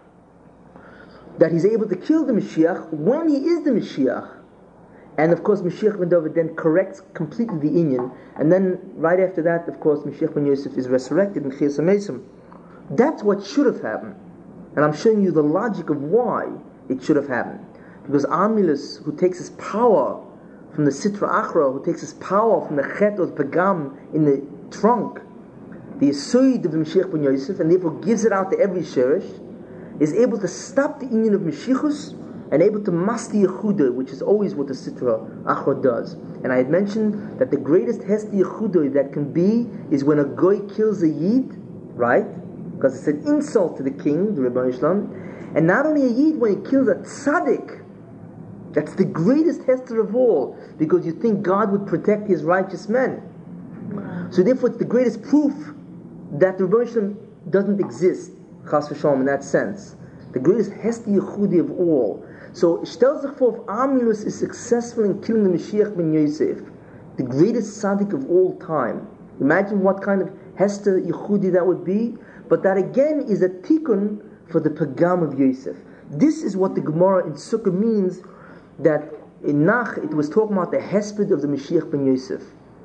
that he's able to kill the Mashiach when he is the Mashiach. And of course Mashiach ben David then corrects completely the inyan, and then right after that, of course, Mashiach ben Yosef is resurrected in Chiyas HaMesim. That's what should have happened, and I'm showing you the logic of why it should have happened. Because Armilus, who takes his power from the Sitra Achra, who takes his power from the Chet or the Pagam in the trunk, the Yesod of the Mashiach ben Yosef, and therefore gives it out to every Sherish, is able to stop the union of Mashiachus and able to Masti Yechudah, which is always what the Sitra Achra does. And I had mentioned that the greatest Hesti Yechudah that can be is when a Goy kills a Yid, right? Because it's an insult to the king, the Rebbeinu Shalom. And not only a Yid, when he kills a Tzaddik, that's the greatest Hester of all, because you think God would protect his righteous men. So therefore it's the greatest proof that the Rebbeinu Shalom doesn't exist, Chas v'Shalom, in that sense. The greatest Hester Yechudi of all. So Shtel Zechfor, if Armilus is successful in killing the Mashiach ben Yosef, the greatest Tzaddik of all time, imagine what kind of Hester Yechudi that would be. But that again is a tikkun for the Pagam of Yosef. This is what the Gemara in Sukkah means, that in Nach it was talking about the hesped of the Mashiach ben Yosef.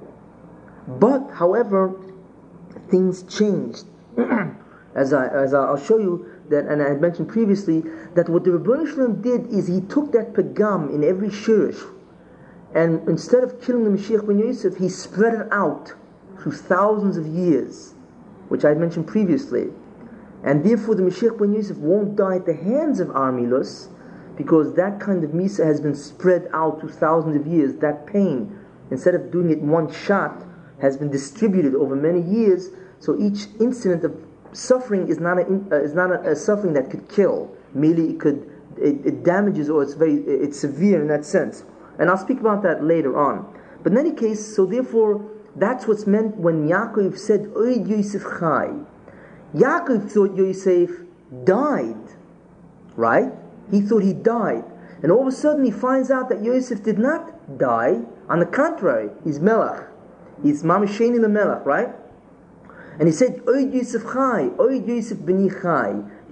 But, however, things changed. as I as I'll show you that, and I had mentioned previously, that what the Rebbeinu Shalom did is he took that Pagam in every shirish, and instead of killing the Mashiach ben Yosef, he spread it out through thousands of years, which I had mentioned previously. And therefore the Mashiach ben Yosef won't die at the hands of Armilus, because that kind of Misa has been spread out to thousands of years. That pain, instead of doing it in one shot, has been distributed over many years. So each incident of suffering is not a, uh, is not a, a suffering that could kill. Merely it could it, it damages, or it's very it's severe in that sense. And I'll speak about that later on. But in any case, so therefore that's what's meant when Yaakov said Oid Yosef Chai. Yaakov thought Yosef died, right? He thought he died. And all of a sudden he finds out that Yosef did not die. On the contrary, he's Melech. He's Mamasheni the Melech, right? And he said, Oid Yosef Chai, Oid Yosef B'ni Chai.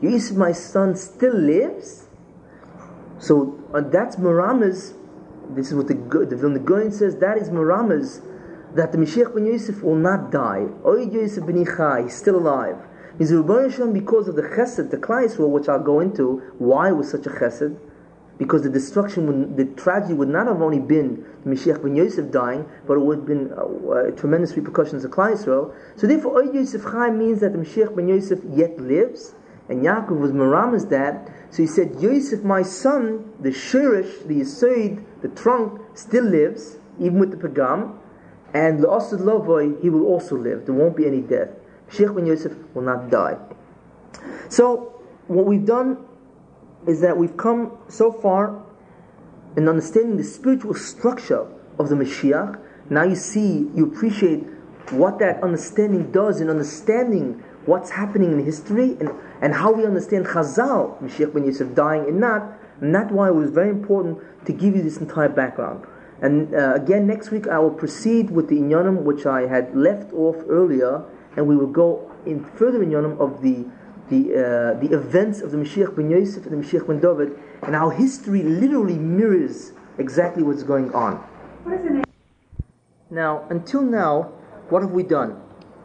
Yosef, my son, still lives. So uh, that's Merames. This is what the the Vilna Gaon says. That is Merames, that the Mashiach ben Yosef will not die. Oid Yosef ben Ichai, he's still alive. He's Rebbeinu Shalom because of the Chesed, the Klal Yisrael, which I'll go into. Why was such a Chesed? Because the destruction, would, the tragedy would not have only been the Mashiach ben Yosef dying, but it would have been uh, uh, tremendous repercussions of Klal Yisrael. So therefore, Oid Yosef Chai means that the Mashiach ben Yosef yet lives, and Yaakov was Merames that. So he said, Yosef, my son, the Shirish, the Yesod, the trunk, still lives, even with the Pagam, and L'Asad Lovoi, he will also live. There won't be any death. Mashiach ben Yosef will not die. So, what we've done is that we've come so far in understanding the spiritual structure of the Mashiach. Now you see, you appreciate what that understanding does in understanding what's happening in history and, and how we understand Chazal, Mashiach ben Yosef dying and not. And that's why it was very important to give you this entire background. And uh, again, next week I will proceed with the Inyanim which I had left off earlier, and we will go in further Inyanim of the the uh, the events of the Mashiach ben Yosef and the Mashiach ben David, and how history literally mirrors exactly what's going on. What is the name? Now, until now, what have we done?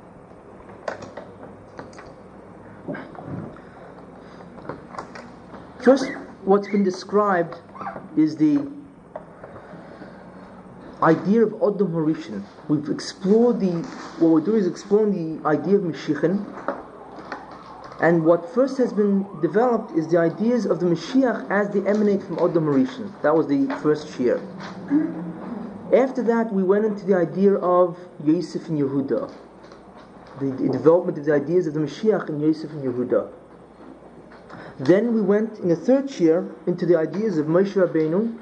First, what's been described is the idea of Odom Harishon. We've explored the, what we're doing is exploring the idea of Mashiachin. And what first has been developed is the ideas of the Mashiach as they emanate from Odom Harishon. That was the first shir. After that, we went into the idea of Yosef and Yehuda, the, the development of the ideas of the Mashiach and Yosef and Yehuda. Then we went in the third shir into the ideas of Moshe Rabbeinu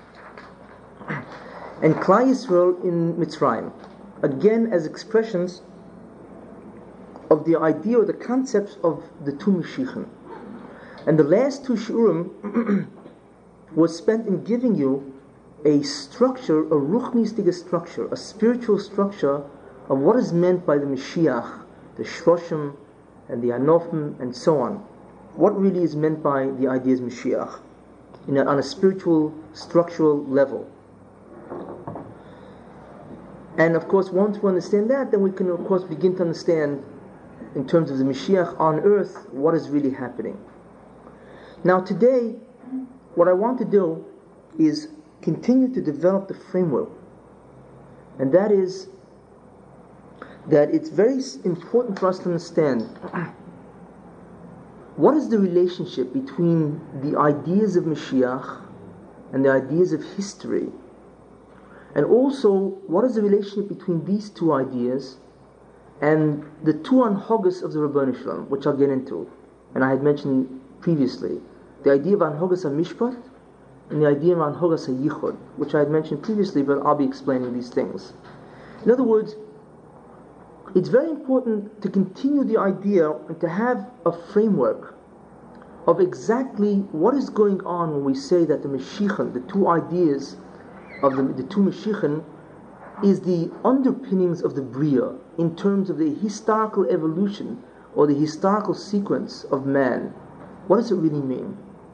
and Klal Yisrael in Mitzrayim, again as expressions of the idea or the concepts of the two Mashiachim. And the last two shiurim was spent in giving you a structure, a ruchnistic structure, a spiritual structure of what is meant by the Mashiach, the Shroshim and the Anofim and so on. What really is meant by the ideas Mashiach in a, on a spiritual, structural level. And of course, once we understand that, then we can of course begin to understand in terms of the Mashiach on earth what is really happening. Now today, what I want to do is continue to develop the framework, and that is that it's very important for us to understand what is the relationship between the ideas of Mashiach and the ideas of history, and also what is the relationship between these two ideas and the two anhogas of the Rebbeinu Shalom, which I'll get into, and I had mentioned previously, the idea of anhogas HaMishpat and the idea of anhogas HaYichud, which I had mentioned previously, but I'll be explaining these things. In other words, it's very important to continue the idea and to have a framework of exactly what is going on when we say that the Mashiachin, the two ideas of the, the two Mashiachin, is the underpinnings of the Bria in terms of the historical evolution or the historical sequence of man. What does it really mean?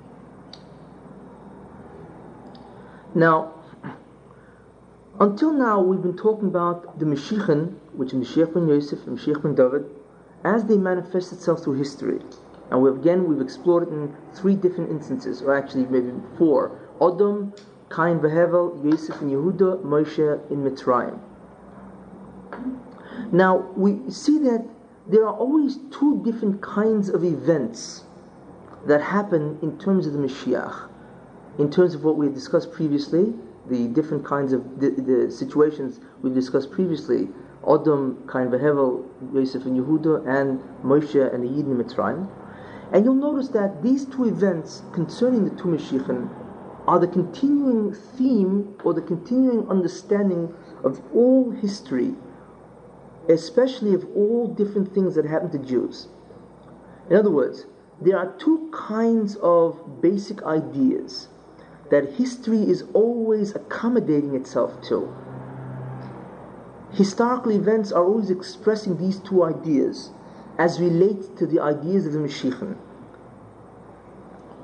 Now, until now we've been talking about the Mashiachin, which is Mashiach ben Yosef and Mashiach ben David, as they manifest itself through history. And we've, again, we've explored it in three different instances, or actually maybe four. Odom, Cain v'Hevel, Yosef and Yehuda, Moshe in Mitzrayim. Now, we see that there are always two different kinds of events that happen in terms of the Mashiach. In terms of what we discussed previously, the different kinds of the, the situations we discussed previously, Odom, Cain v'Hevel, Yosef and Yehuda, and Moshe and the Yidden in Mitzrayim. And you'll notice that these two events concerning the two Mashiachim are the continuing theme or the continuing understanding of all history, especially of all different things that happen to Jews. In other words, there are two kinds of basic ideas that history is always accommodating itself to. Historical events are always expressing these two ideas as relates to the ideas of the Mashiachim.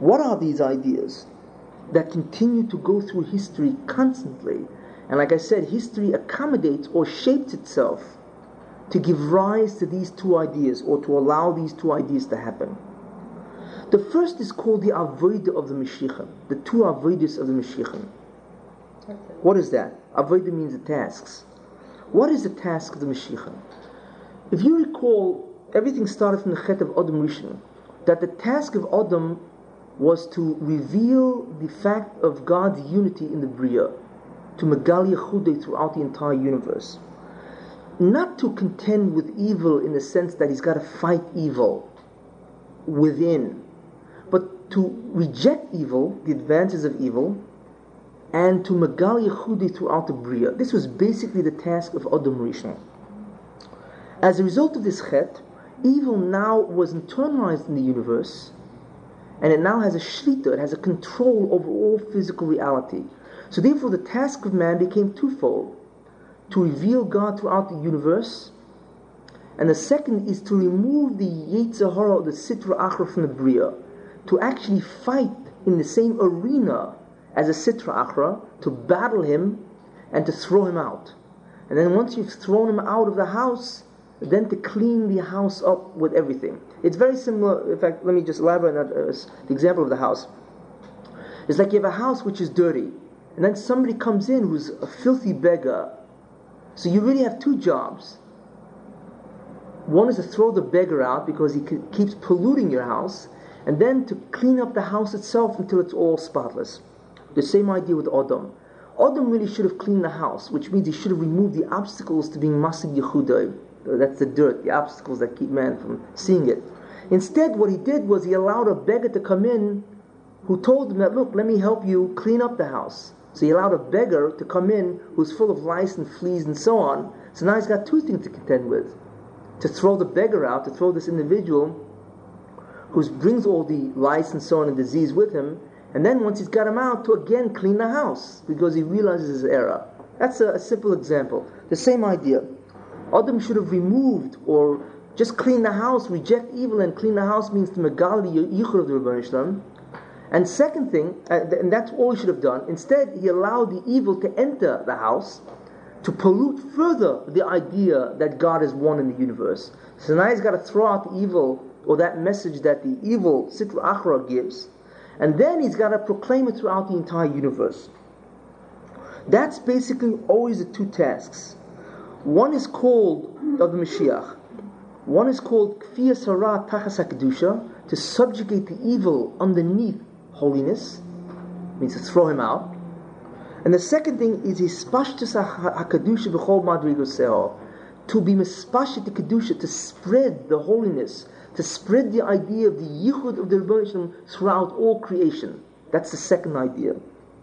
What are these ideas that continue to go through history constantly? And like I said, history accommodates or shapes itself to give rise to these two ideas, or to allow these two ideas to happen. The first is called the Avodah of the Mashiach, the two Avodas of the Mashiach. What is that? Avodah means the tasks. What is the task of the Mashiach? If you recall, everything started from the Chet of Adam Rishon, that the task of Adam was to reveal the fact of God's unity in the Bria, to Megali Yechudei throughout the entire universe. Not to contend with evil in the sense that he's got to fight evil within, but to reject evil, the advances of evil, and to Megali Yechudei throughout the Bria. This was basically the task of Adam Rishon. As a result of this Chet, evil now was internalized in the universe, and it now has a shlita, it has a control over all physical reality. So therefore the task of man became twofold: to reveal God throughout the universe, and the second is to remove the Yetzer Hara, the Sitra Achra, from the Bria, to actually fight in the same arena as a Sitra Achra, to battle him and to throw him out. And then once you've thrown him out of the house, then to clean the house up with everything. It's very similar. In fact, let me just elaborate on that, uh, the example of the house. It's like you have a house which is dirty, and then somebody comes in who's a filthy beggar. So you really have two jobs. One is to throw the beggar out because he keeps polluting your house, and then to clean up the house itself until it's all spotless. The same idea with Adam. Adam really should have cleaned the house, which means he should have removed the obstacles to being Masig Yechudai. That's the dirt, the obstacles that keep man from seeing it. Instead, what he did was he allowed a beggar to come in who told him that, look, let me help you clean up the house. So he allowed a beggar to come in who's full of lice and fleas and so on. So now he's got two things to contend with: to throw the beggar out, to throw this individual who brings all the lice and so on and disease with him, and then once he's got him out, to again clean the house because he realizes his error. That's a, a simple example. The same idea. Adam should have removed or just clean the house, reject evil, and clean the house means to megali yichur of the Rebbeinu Shalom. And second thing, uh, th- and that's all he should have done. Instead, he allowed the evil to enter the house, to pollute further the idea that God is one in the universe. So now he's got to throw out the evil, or that message that the evil Sitra Achra gives, and then he's got to proclaim it throughout the entire universe. That's basically always the two tasks. One is called of the Mashiach. One is called Kfiyas Hara Tachas HaKedusha, to subjugate the evil underneath holiness, means to throw him out. And the second thing is Hispashtus HaKedusha B'chol Madrigoseho, to be Mispashet the Kedusha, to spread the holiness, to spread the idea of the Yichud of the Rebbeinu Shalom throughout all creation. That's the second idea.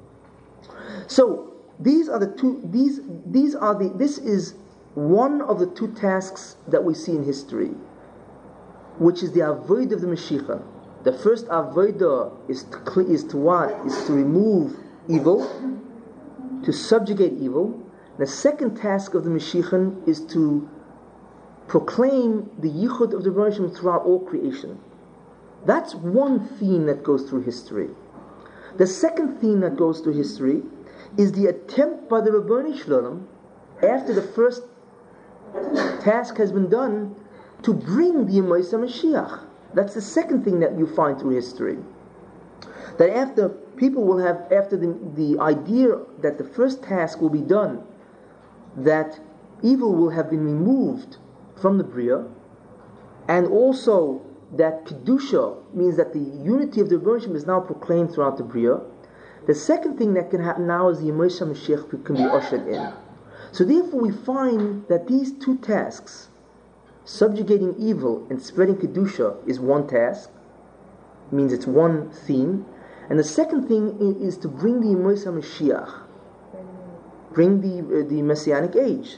So these are the two. These these are the. This is one of the two tasks that we see in history, which is the avodah of the Mashiach. The first avodah is to is to what? Is to remove evil, to subjugate evil. The second task of the Mashiach is to proclaim the yichud of the Rebbeinu Shalom throughout all creation. That's one theme that goes through history. The second theme that goes through history is the attempt by the Rebbeinu Shalom, after the first task has been done, to bring the Yemais HaMashiach. That's the second thing that you find through history. That after people will have, after the, the idea that the first task will be done, that evil will have been removed from the Bria, and also that Kedusha means that the unity of the Rebbeinu is now proclaimed throughout the Bria. The second thing that can happen now is the Yemais HaMashiach can be ushered in. So therefore we find that these two tasks, subjugating evil and spreading Kedusha, is one task, means it's one theme, and the second thing is to bring the Yemais HaMashiach, bring the, uh, the Messianic age.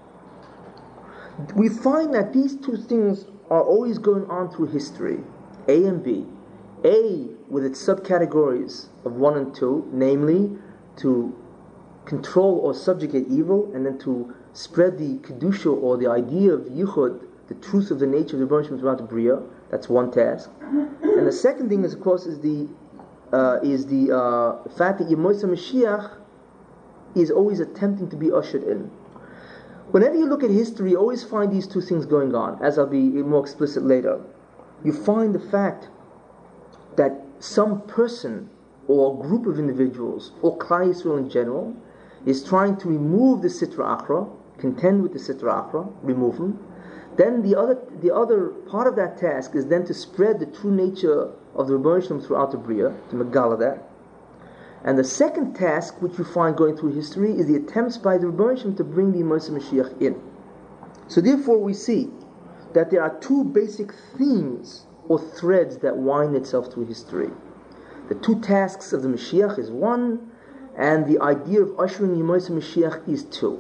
We find that these two things are always going on through history, A and B. A with its subcategories of one and two, namely to control or subjugate evil, and then to spread the Kedusha or the idea of Yichud, the truth of the nature of the Rebbeinu throughout the Bria. That's one task. And the second thing is, of course, is the uh, is the uh, fact that Yemosha Mashiach is always attempting to be ushered in. Whenever you look at history, you always find these two things going on, as I'll be more explicit later. You find the fact that some person or group of individuals, or Klal Yisrael in general, is trying to remove the Sitra Achra, contend with the Sitra Achra, remove them. Then the other the other part of that task is then to spread the true nature of the Rebbeinu Shalom throughout the Bria, to Megala that. And the second task, which you find going through history, is the attempts by the Rebbeinu Shalom to bring the Yemosha Mashiach in. So therefore we see that there are two basic themes or threads that wind itself through history. The two tasks of the Mashiach is one, and the idea of ushering Yemosha Mashiach is two.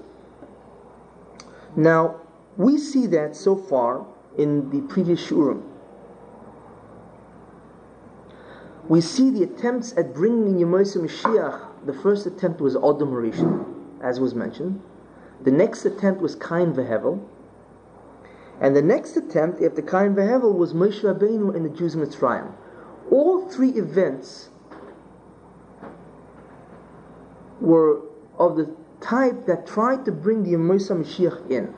Now, we see that so far in the previous Shurim. We see the attempts at bringing in Yemosha Mashiach. The first attempt was Adam Rishon, as was mentioned. The next attempt was Cain v'Hevel. And the next attempt after Cain v'Hevel was Moshe Rabbeinu and the Jews of Mitzrayim. All three events were of the type that tried to bring the Yemosha Mashiach in.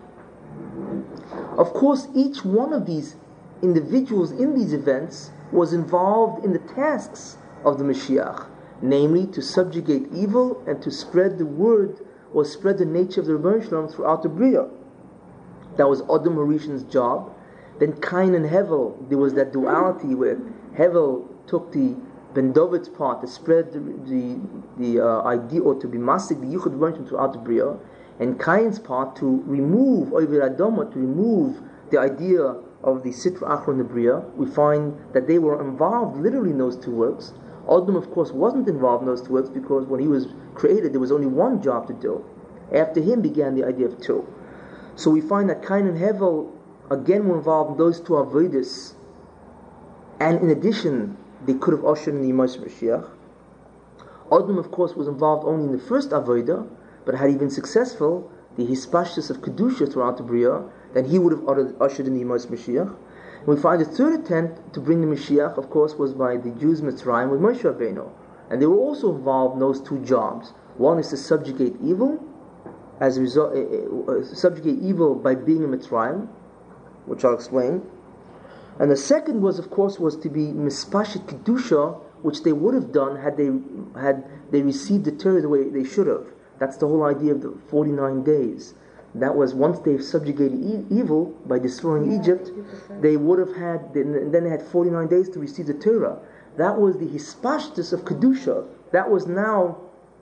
Of course, each one of these individuals in these events was involved in the tasks of the Mashiach, namely to subjugate evil and to spread the word or spread the nature of the Rebbeinu Shalom throughout the Bria. That was Adam Harishon's job. Then Cain and Hevel, there was that duality where Hevel took the Ben David's part to spread the the, the uh, idea, or to be masik the Yichud Rebbeinu Shalom throughout the Bria, and Cain's part to remove Oivir Adama, to remove the idea of the Sitra Achra and the Bria. We find that they were involved literally in those two works. Adam, of course, wasn't involved in those two works because when he was created, there was only one job to do. After him began the idea of two. So we find that Cain and Hevel again were involved in those two avodas, and in addition, they could have ushered in the Yemosha Mashiach. Adam, of course, was involved only in the first avodah, but had he been successful, the hispashtus of kedusha throughout the Bria, then he would have ushered in the Yemosha Mashiach. And we find the third attempt to bring the Mashiach, of course, was by the Jews Mitzrayim with Moshe Rabbeinu, and they were also involved in those two jobs. One is to subjugate evil, as a result, uh, uh, subjugate evil by being in Mitzrayim, which I'll explain. And the second was, of course, was to be mispashit kedusha, which they would have done had they had they received the Torah the way they should have. That's the whole idea of the forty-nine days. That was once they've subjugated e- evil by destroying yeah, Egypt, they would have had, then they had forty-nine days to receive the Torah. That was the hispashtus of kedusha. That was now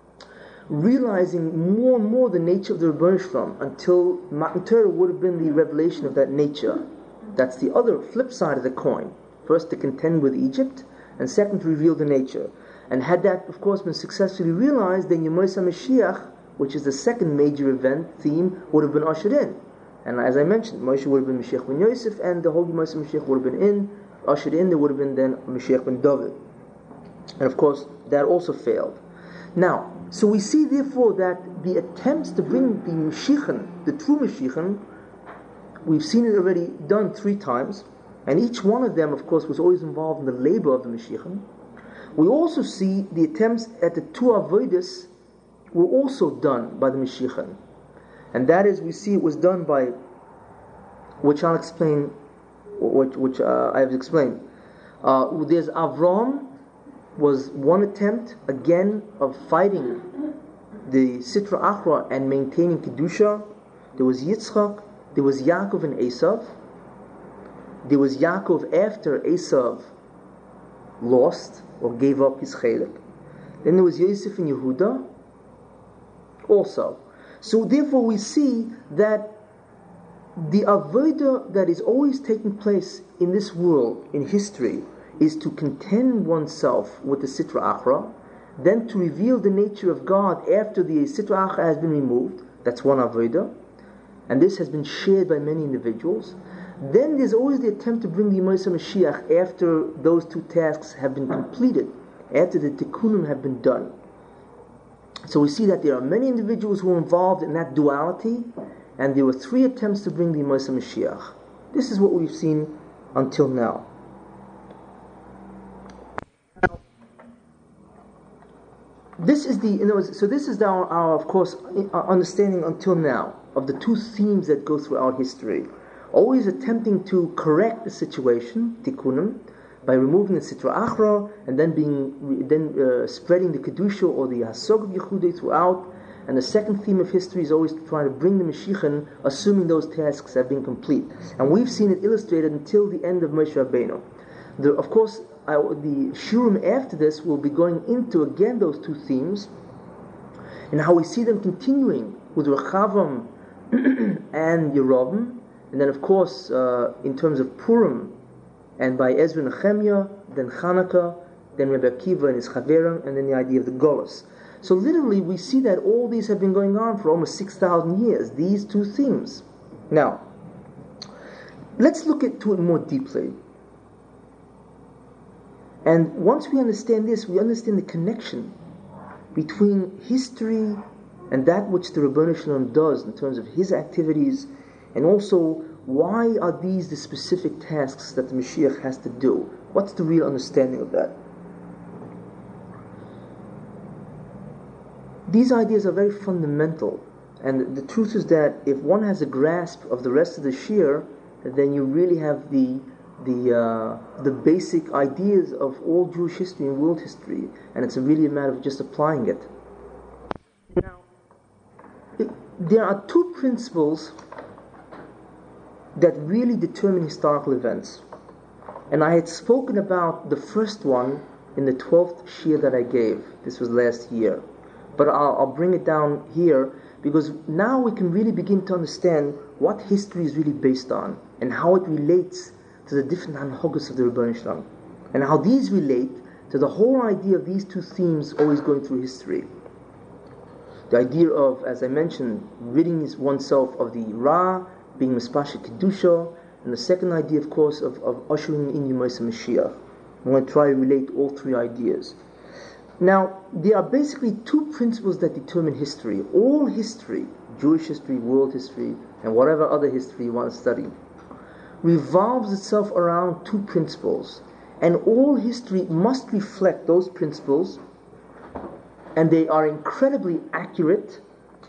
realizing more and more the nature of the Rebbeinu Shalom, until Matan Torah would have been the revelation of that nature. That's the other flip side of the coin. First, to contend with Egypt, and second, to reveal the nature. And had that, of course, been successfully realized, then Yemosha Mashiach, which is the second major event theme, would have been ushered in. And as I mentioned, Moshe would have been Mashiach ben Yosef, and the whole Yemosha Mashiach would have been in, ushered in. There would have been then Mashiach ben David. And of course, that also failed. Now, so we see therefore that the attempts to bring the Mashiach, the true Mashiach, we've seen it already done three times, and each one of them, of course, was always involved in the labor of the Mashiach. We also see the attempts at the two avodas were also done by the Mashiach. And that is, we see it was done by, which I'll explain, which, which uh, I have explained. Uh, there's Avram, was one attempt, again, of fighting the Sitra Achra and maintaining Kedusha. There was Yitzchak, there was Yaakov and Esav. There was Yaakov after Esav lost or gave up his chelik. Then there was Yosef and Yehuda also. So therefore we see that the avodah that is always taking place in this world, in history, is to contend oneself with the Sitra Achra, then to reveal the nature of God after the Sitra Achra has been removed. That's one avodah, and this has been shared by many individuals. Then there's always the attempt to bring the Yemosha Mashiach after those two tasks have been completed, after the tikkunim have been done. So we see that there are many individuals who are involved in that duality, and there were three attempts to bring the Yemosha Mashiach. This is what we've seen until now. this is the, you know, so this is our, our, of course, our understanding until now of the two themes that go throughout history. Always attempting to correct the situation, tikkunim, by removing the sitra achra and then being then uh, spreading the kedusha or the hasog of Yehudei throughout. And the second theme of history is always trying to bring the Mashiach, assuming those tasks have been complete. And we've seen it illustrated until the end of Moshe Rabbeinu. The, of course, I, the shurim after this will be going into again those two themes and how we see them continuing with Rechavam and Yerovam, and then of course uh, in terms of Purim and by Ezra and Nehemiah, then Chanukah, then Rebbe Akiva and his Chaverim, and then the idea of the Golus. So literally we see that all these have been going on for almost six thousand years, these two themes. Now, let's look into it more deeply. And once we understand this, we understand the connection between history and that which the Ribbono Shel Olam does in terms of his activities, and also why are these the specific tasks that the Mashiach has to do? What's the real understanding of that? These ideas are very fundamental, and the truth is that if one has a grasp of the rest of the Shir, then you really have the the uh, the basic ideas of all Jewish history and world history, and it's really a matter of just applying it. Now, it, there are two principles that really determine historical events, and I had spoken about the first one in the twelfth Shir that I gave. This was last year, but I'll, I'll bring it down here because now we can really begin to understand what history is really based on and how it relates to the different hanhogos of the Ribbono Shel Olam, and how these relate to the whole idea of these two themes always going through history. The idea of, as I mentioned, ridding oneself of the Ra, being Mispasha Kedusha, and the second idea, of course, of, of ushering in Yemais Mashiach. I'm going to try to relate all three ideas. Now, there are basically two principles that determine history. All history, Jewish history, world history, and whatever other history you want to study, revolves itself around two principles, and all history must reflect those principles, and they are incredibly accurate,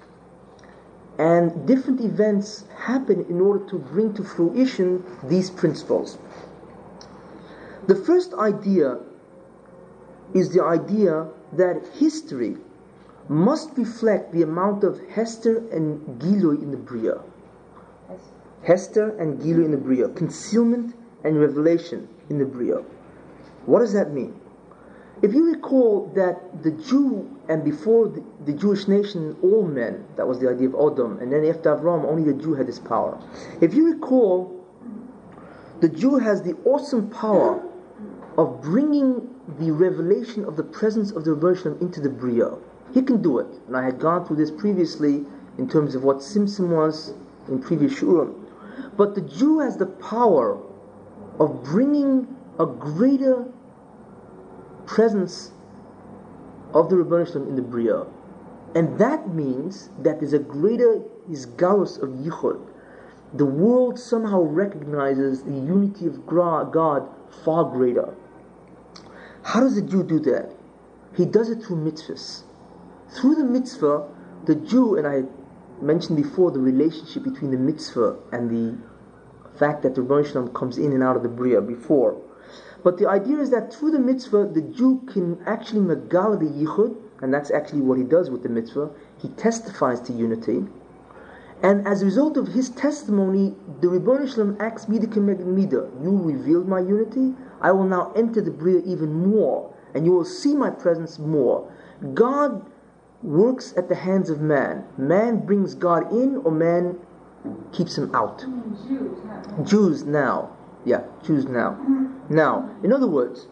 and different events happen in order to bring to fruition these principles. The first idea is the idea that history must reflect the amount of Hester and Gilui in the Bria. Hester and Gilui in the Bria, concealment and revelation in the Bria. What does that mean? If you recall that the Jew, and before the, the Jewish nation, all men, that was the idea of Odom, and then after Avram, only the Jew had this power. If you recall, the Jew has the awesome power of bringing the revelation of the presence of the Ribbono Shel Olam into the Bria. He can do it, and I had gone through this previously in terms of what Tzimtzum was in previous shurim. But the Jew has the power of bringing a greater presence of the Ribbono Shel Olam in the Bria. And that means that there's a greater Hisgalus of Yichud. The world somehow recognizes the unity of God far greater. How does the Jew do that? He does it through mitzvahs. Through the mitzvah, the Jew, and I mentioned before the relationship between the mitzvah and the fact that the Ribbono Shel Olam comes in and out of the Bria before. But the idea is that through the mitzvah, the Jew can actually megala the yichud, and that's actually what he does with the mitzvah. He testifies to unity. And as a result of his testimony, the Ribbono Shel Olam acts mida k'neged mida. You revealed my unity, I will now enter the Bria even more, and you will see my presence more. God works at the hands of man. Man brings God in, or man keeps him out. Jews, Jews now. Yeah, Jews now. Now, in other words,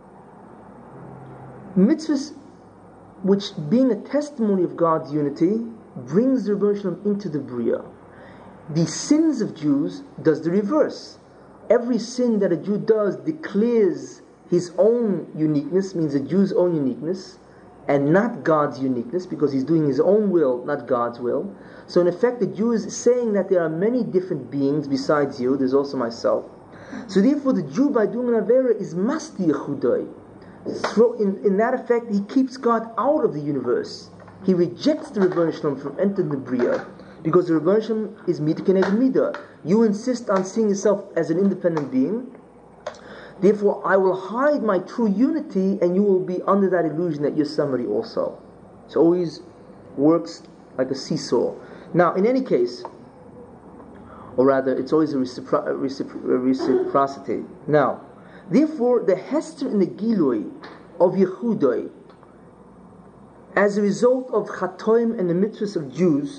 mitzvahs, which being a testimony of God's unity, brings the Ribbono Shel Olam into the Bria. The sins of Jews does the reverse. Every sin that a Jew does declares his own uniqueness, means a Jew's own uniqueness, and not God's uniqueness, because he's doing his own will, not God's will. So in effect, the Jew is saying that there are many different beings besides you, there's also myself. So therefore, the Jew, by doing an Avera, is Masti Yechudai. throw, in, in that effect, he keeps God out of the universe. He rejects the Rebbeinu Shalom from entering the Bria, because the Rebbeinu Shalom is Mida Keneged Mida. You insist on seeing yourself as an independent being. Therefore, I will hide my true unity, and you will be under that illusion that you're somebody also. So it always works like a seesaw. Now, in any case, or rather, it's always a, recipro- a, recipro- a reciprocity. Now, therefore, the Hester in the Gilui of Yehudai, as a result of Chatoim and the mitzvahs of Jews,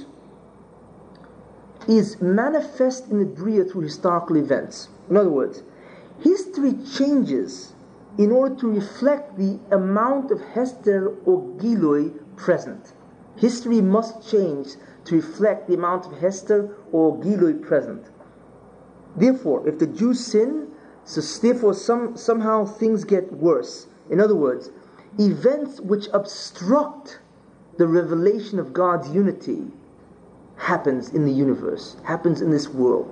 is manifest in the Bria through historical events. In other words, history changes in order to reflect the amount of Hester or Gilui present. History must change to reflect the amount of Hester or Gilui present. Therefore, if the Jews sin, so therefore some, somehow things get worse. In other words, events which obstruct the revelation of God's unity happens in the universe, happens in this world.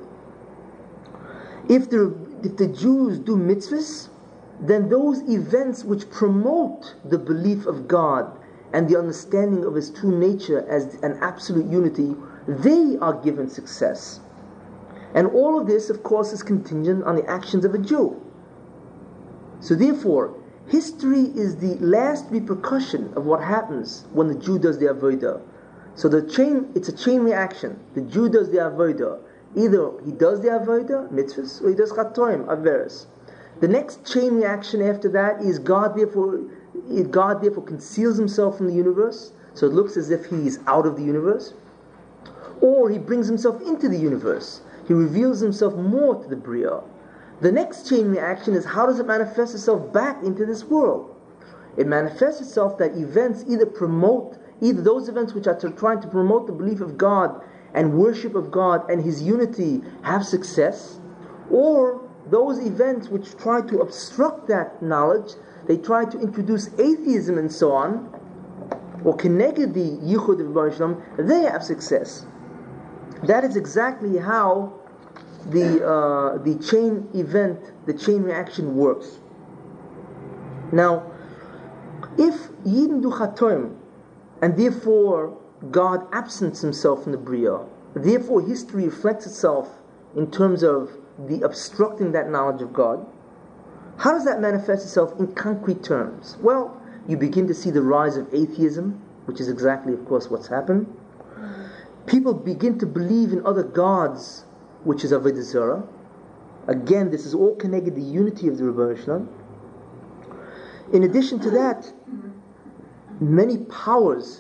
If the, if the Jews do mitzvahs, then those events which promote the belief of God and the understanding of His true nature as an absolute unity, they are given success. And all of this, of course, is contingent on the actions of a Jew. So therefore, history is the last repercussion of what happens when the Jew does the Avodah. So the chain, it's a chain reaction. The Jew does the Avodah. Either he does the Avodah, mitzvahs, or he does Chatoim, Averes. The next chain reaction after that is God therefore, God therefore conceals Himself from the universe, so it looks as if He is out of the universe. Or He brings Himself into the universe. He reveals Himself more to the Bria. The next chain reaction is, how does it manifest itself back into this world? It manifests itself that events either promote, either those events which are to, trying to promote the belief of God and worship of God and His unity have success, or those events which try to obstruct that knowledge, they try to introduce atheism and so on, or keneged the yichud of Rebbeinu Shalom, they have success. That is exactly how the uh, the chain event, the chain reaction works. Now, if Yidden do Chatoim, and therefore God absents Himself from the Bria, therefore history reflects itself in terms of the obstructing that knowledge of God, how does that manifest itself in concrete terms? Well, you begin to see the rise of atheism, which is exactly, of course, what's happened. People begin to believe in other gods, which is Avodah Zarah. Again, this is all connected to the unity of the Rebbeinu Shalom. In addition to that, many powers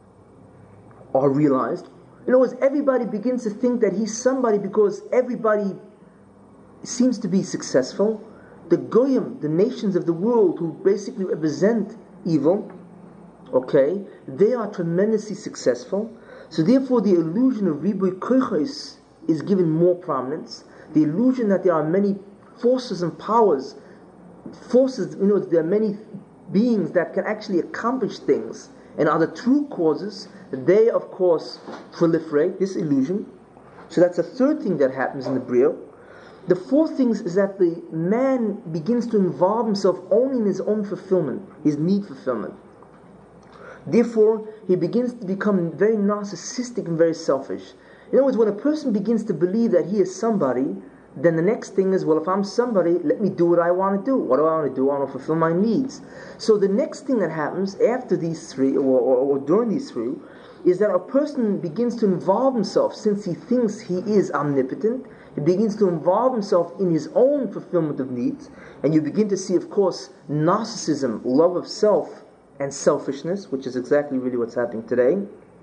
are realized. In other words, everybody begins to think that he's somebody because everybody seems to be successful. The Goyim, the nations of the world who basically represent evil, okay, they are tremendously successful. So therefore the illusion of Ribui Kochos is given more prominence. The illusion that there are many forces and powers, forces, you know, there are many beings that can actually accomplish things and are the true causes, they of course proliferate, this illusion. So that's the third thing that happens in the Bria. The fourth thing is that the man begins to involve himself only in his own fulfillment, his need fulfillment. Therefore, he begins to become very narcissistic and very selfish. In other words, when a person begins to believe that he is somebody, then the next thing is, well, if I'm somebody, let me do what I want to do. What do I want to do? I want to fulfill my needs. So the next thing that happens after these three, or, or, or during these three, is that a person begins to involve himself, since he thinks he is omnipotent, he begins to involve himself in his own fulfillment of needs, and you begin to see, of course, narcissism, love of self, and selfishness, which is exactly really what's happening today.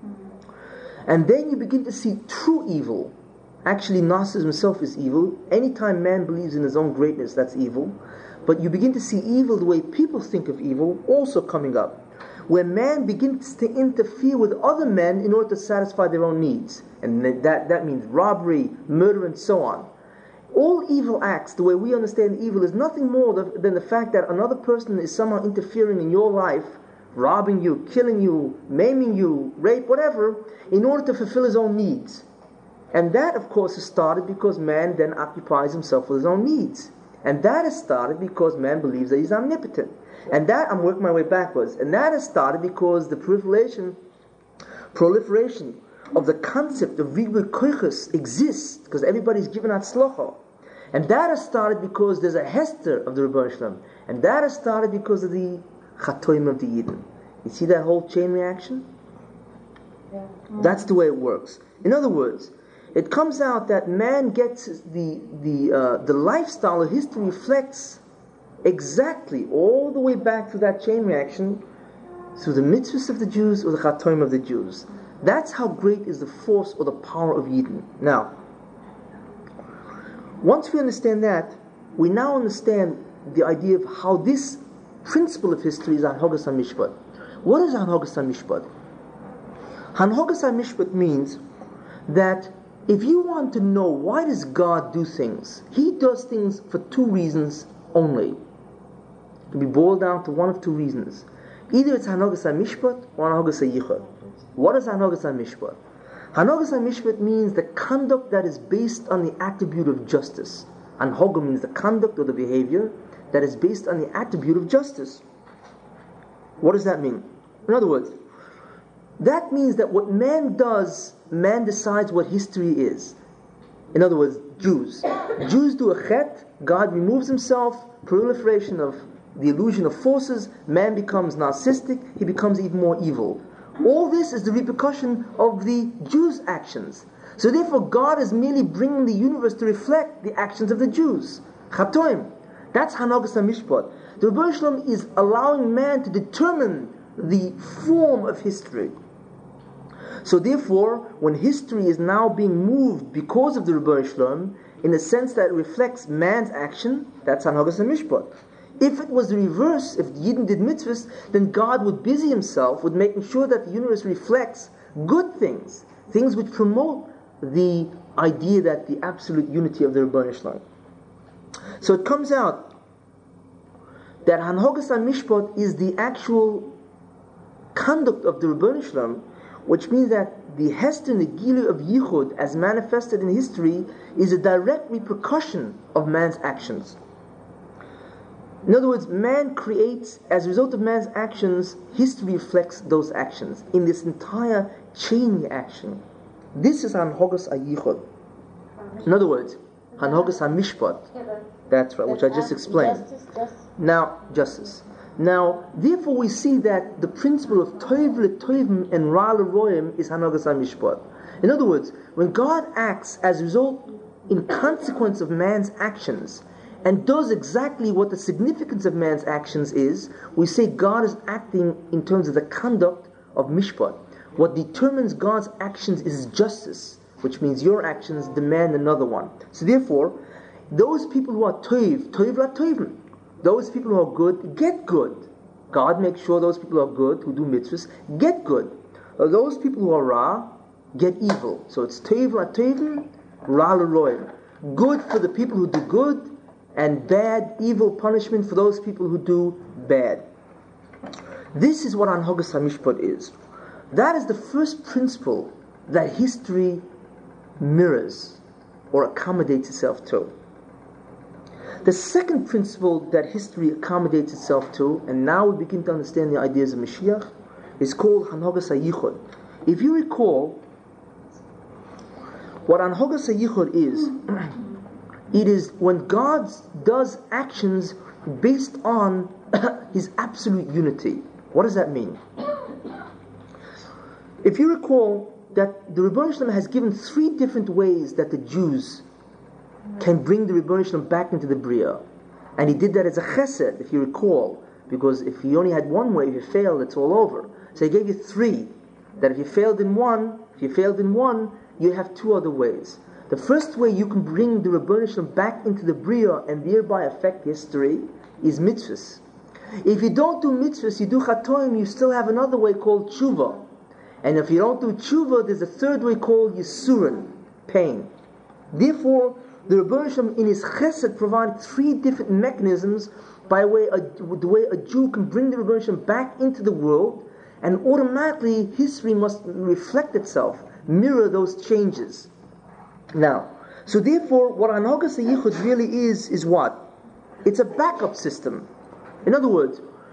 And then you begin to see true evil. Actually, narcissism itself is evil. Anytime man believes in his own greatness, that's evil. But you begin to see evil the way people think of evil also coming up, where man begins to interfere with other men in order to satisfy their own needs. And that, that means robbery, murder, and so on. All evil acts, the way we understand evil, is nothing more than the fact that another person is somehow interfering in your life, robbing you, killing you, maiming you, rape, whatever, in order to fulfill his own needs. And that, of course, is started because man then occupies himself with his own needs. And that is started because man believes that he's omnipotent. And that, I'm working my way backwards. And that has started because the proliferation, proliferation of the concept of Rigvei Koiches exists, because everybody's given Hatzlacha. And that has started because there's a Hester of the Rebbeinu Shalom. And that has started because of the Chatoim of the Yidden. You see that whole chain reaction? Yeah. Mm-hmm. That's the way it works. In other words, it comes out that man gets the the uh, the lifestyle of history reflects exactly all the way back to that chain reaction through the mitzvahs of the Jews or the chatoim of the Jews. That's how great is the force or the power of Yidden. Now, once we understand that, we now understand the idea of how this principle of history is Hanhogas HaMishpat. What is Hanhogas HaMishpat? Hanhogas HaMishpat means that if you want to know why does God do things, He does things for two reasons only. It can be boiled down to one of two reasons. Either it's Hanhogas HaMishpat or Hanhogas HaYichud. What is Hanhogas HaMishpat? Hanhogas HaMishpat means the conduct that is based on the attribute of justice. Hanhoga means the conduct or the behavior that is based on the attribute of justice. What does that mean? In other words, that means that what man does, man decides what history is. In other words, Jews. Jews do a chet, God removes himself, proliferation of the illusion of forces, man becomes narcissistic, he becomes even more evil. All this is the repercussion of the Jews' actions. So therefore God is merely bringing the universe to reflect the actions of the Jews. Chatoim. That's Hanhogas HaMishpat. The Rebbeinu Shalom is allowing man to determine the form of history. So therefore, when history is now being moved because of the Rebbeinu Shalom, in the sense that it reflects man's action, that's Hanhogas HaMishpat. If it was the reverse, if Yidden did mitzvahs, then God would busy himself with making sure that the universe reflects good things, things which promote the idea that the absolute unity of the Rebbeinu Shalom. So it comes out that Hanhogas HaMishpat is the actual conduct of the Rebbeinu Shalom, which means that the Hester and the Gilu of Yichud, as manifested in history, is a direct repercussion of man's actions. In other words, man creates, as a result of man's actions, history reflects those actions in this entire chain reaction. This is Hanhogas HaYichud. In other words, Hanhogas HaMishpat. That's right, which I just explained. Justice, justice. Now, justice. Now, therefore we see that the principle of Toiv LeToivim and Ra LeRoim is Hanhogas HaMishpat. In other words, when God acts as a result, in consequence of man's actions, and does exactly what the significance of man's actions is, we say God is acting in terms of the conduct of Mishpat. What determines God's actions is justice, which means your actions demand another one. So therefore, those people who are Toiv, Toiv LeToivim, those people who are good, get good. God makes sure those people who are good, who do mitzvahs, get good. Those people who are Ra, get evil. So it's Toiv LeToivim, Ra LeRoim. Good for the people who do good, and bad, evil punishment for those people who do bad. This is what Hanhogas HaMishpat is. That is the first principle that history mirrors or accommodates itself to. The second principle that history accommodates itself to, and now we begin to understand the ideas of Mashiach, is called Hanhogas HaYichud. If you recall, what Hanhogas HaYichud is, it is when God does actions based on His absolute unity. What does that mean? If you recall that the Rebbeinu Shalom has given three different ways that the Jews can bring the Rebbeinu Shalom back into the Bria. And He did that as a chesed, if you recall. Because if you only had one way, if you failed, it's all over. So He gave you three. That if you failed in one, if you failed in one, you have two other ways. The first way you can bring the Rebbeinu Shalom back into the Bria and thereby affect history is mitzvahs. If you don't do mitzvahs, you do chatoim, you still have another way called tshuva. And if you don't do tshuva, there's a third way called yisurin, pain. Therefore, the Rebbeinu Shalom in His chesed provided three different mechanisms by way a, the way a Jew can bring the Rebbeinu Shalom back into the world, and automatically history must reflect itself, mirror those changes. Now, so therefore, what Hanhogas HaYichud really is, is what? It's a backup system. In other words,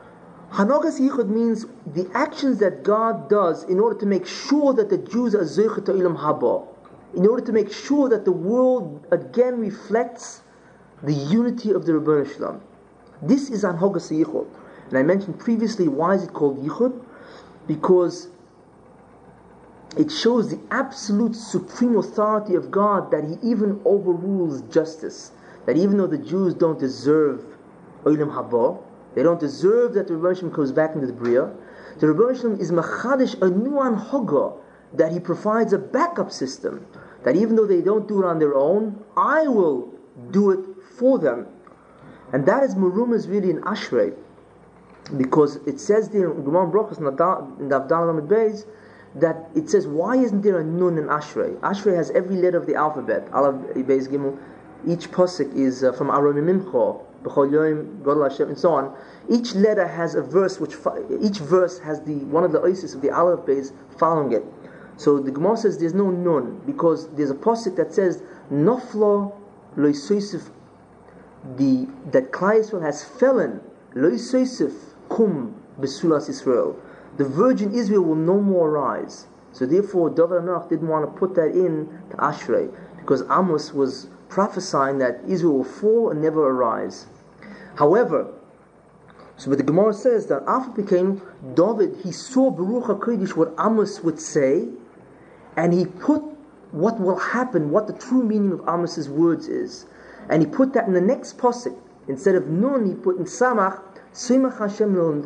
Hanogas Yichud means the actions that God does in order to make sure that the Jews are Zeichet Olam Haba, in order to make sure that the world again reflects the unity of the Rebbeinu Shalom. This is Hanogas Yichud. And I mentioned previously, why is it called Yichud? Because it shows the absolute supreme authority of God, that He even overrules justice. That even though the Jews don't deserve Olam Haba, they don't deserve that the Rebbeinu Shalom comes back into the Bria, the Rebbeinu Shalom is Machadish a new Anhoga, that He provides a backup system. That even though they don't do it on their own, I will do it for them. And that is Merumas really in Ashrei. Because it says there in Gemara Brachos in the Avdal Lamed Beis that it says, why isn't there a Nun in Ashrei? Ashrei has every letter of the alphabet. Aleph, Beis, Gimel. Each pasuk is uh, from Aron Mimcha, B'chol Yom, Godel Hashem, and so on. Each letter has a verse, which each verse has the one of the oasis of the Aleph Beis following it. So the Gemara says there's no Nun because there's a pasuk that says Noflo Lo Yisosef, the that Klal Yisrael has fallen Lo Yisosef Kum Besulas Yisrael. The virgin Israel will no more rise. So therefore, David HaMelech didn't want to put that in to Ashrei, because Amos was prophesying that Israel will fall and never arise. However, so what the Gemara says that after became David, he saw Baruch HaKodesh, what Amos would say, and he put what will happen, what the true meaning of Amos's words is, and he put that in the next pasuk. Instead of Nun, he put in Samach. What does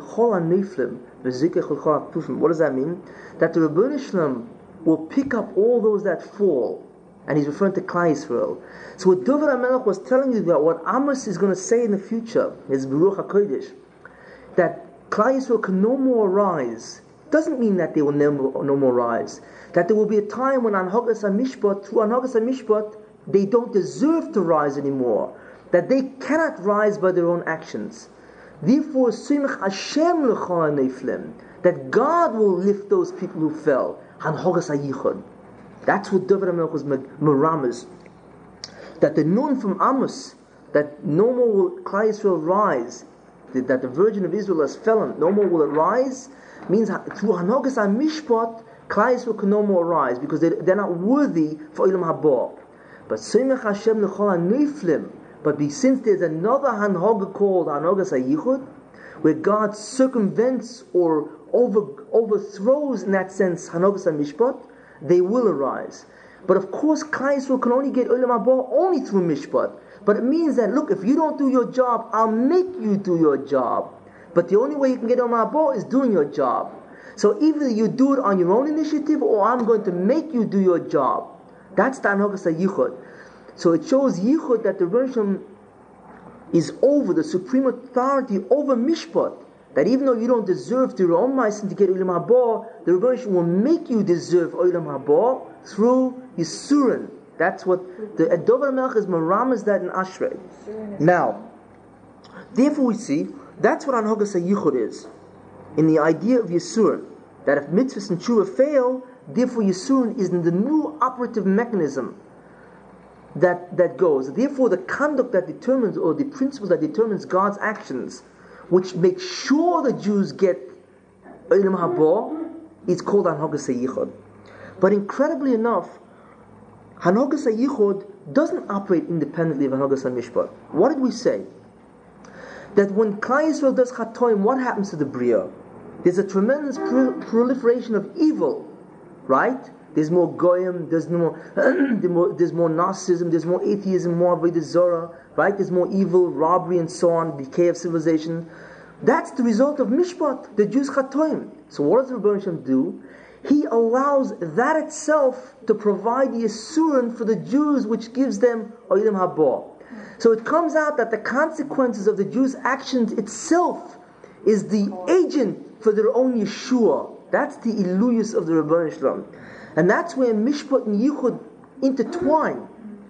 that mean? That the Rebbeinu Shalom will pick up all those that fall, and he's referring to Klal Yisrael. So what David HaMelech was telling you about what Amos is going to say in the future is Baruch HaKodesh, that Klal Yisrael can no more rise. Doesn't mean that they will no, no more rise. That there will be a time when Anhogas HaMishpat, through Anhogas HaMishpat, they don't deserve to rise anymore. That they cannot rise by their own actions. Therefore, that God will lift those people who fell. That's what David HaMelech was merames. That the Nun from Amos, that no more will Klal Yisrael rise, that the Virgin of Israel has fallen, no more will it rise, means through Hanogas HaMishpat, Klal Yisrael can no more rise because they, they're not worthy for Olam Haba. But Soimach Hashem L'chol HaNeiflim. But since there's another Hanhoga called Hanogas HaYichud, where God circumvents or over, overthrows, in that sense, Hanogas HaMishpat, they will arise. But of course, Klal Yisrael can only get Olam Haba only through Mishpat. But it means that, look, if you don't do your job, I'll make you do your job. But the only way you can get Olam Haba is doing your job. So either you do it on your own initiative, or I'm going to make you do your job. That's the Hanogas HaYichud. So it shows Yichud that the Rebbeinu Shalom is over, the supreme authority over Mishpat. That even though you don't deserve to your own ma'asim to get Olam Haba, the Rebbeinu Shalom will make you deserve Olam Haba through Yisurin. That's what the David HaMelech is merames that in Ashrei. Now, therefore we see that's what Hanogas HaYichud is. In the idea of Yisurin, that if mitzvahs and tshuva fail, therefore Yisurin is in the new operative mechanism that that goes. Therefore, the conduct that determines, or the principles that determines God's actions, which make sure the Jews get Olam Haba, is called Hanogas HaYichud. But incredibly enough, Hanogas HaYichud doesn't operate independently of Hanogas HaMishpat. What did we say? That when Klal Yisrael does Chatoim, what happens to the Bria? There's a tremendous pro- proliferation of evil, right? There's more goyim, there's more, there's more narcissism, there's more atheism, more avodah zarah, right? There's more evil, robbery, and so on, decay of civilization. That's the result of Mishpat, the Jews' Chatoim. So what does the Rebbeinu Shalom do? He allows that itself to provide the Yisurin for the Jews, which gives them Olam Haba. So it comes out that the consequences of the Jews' actions itself is the agent for their own Yeshua. That's the iluyus of the Rebbeinu Shalom. And that's where Mishpat and Yichud intertwine.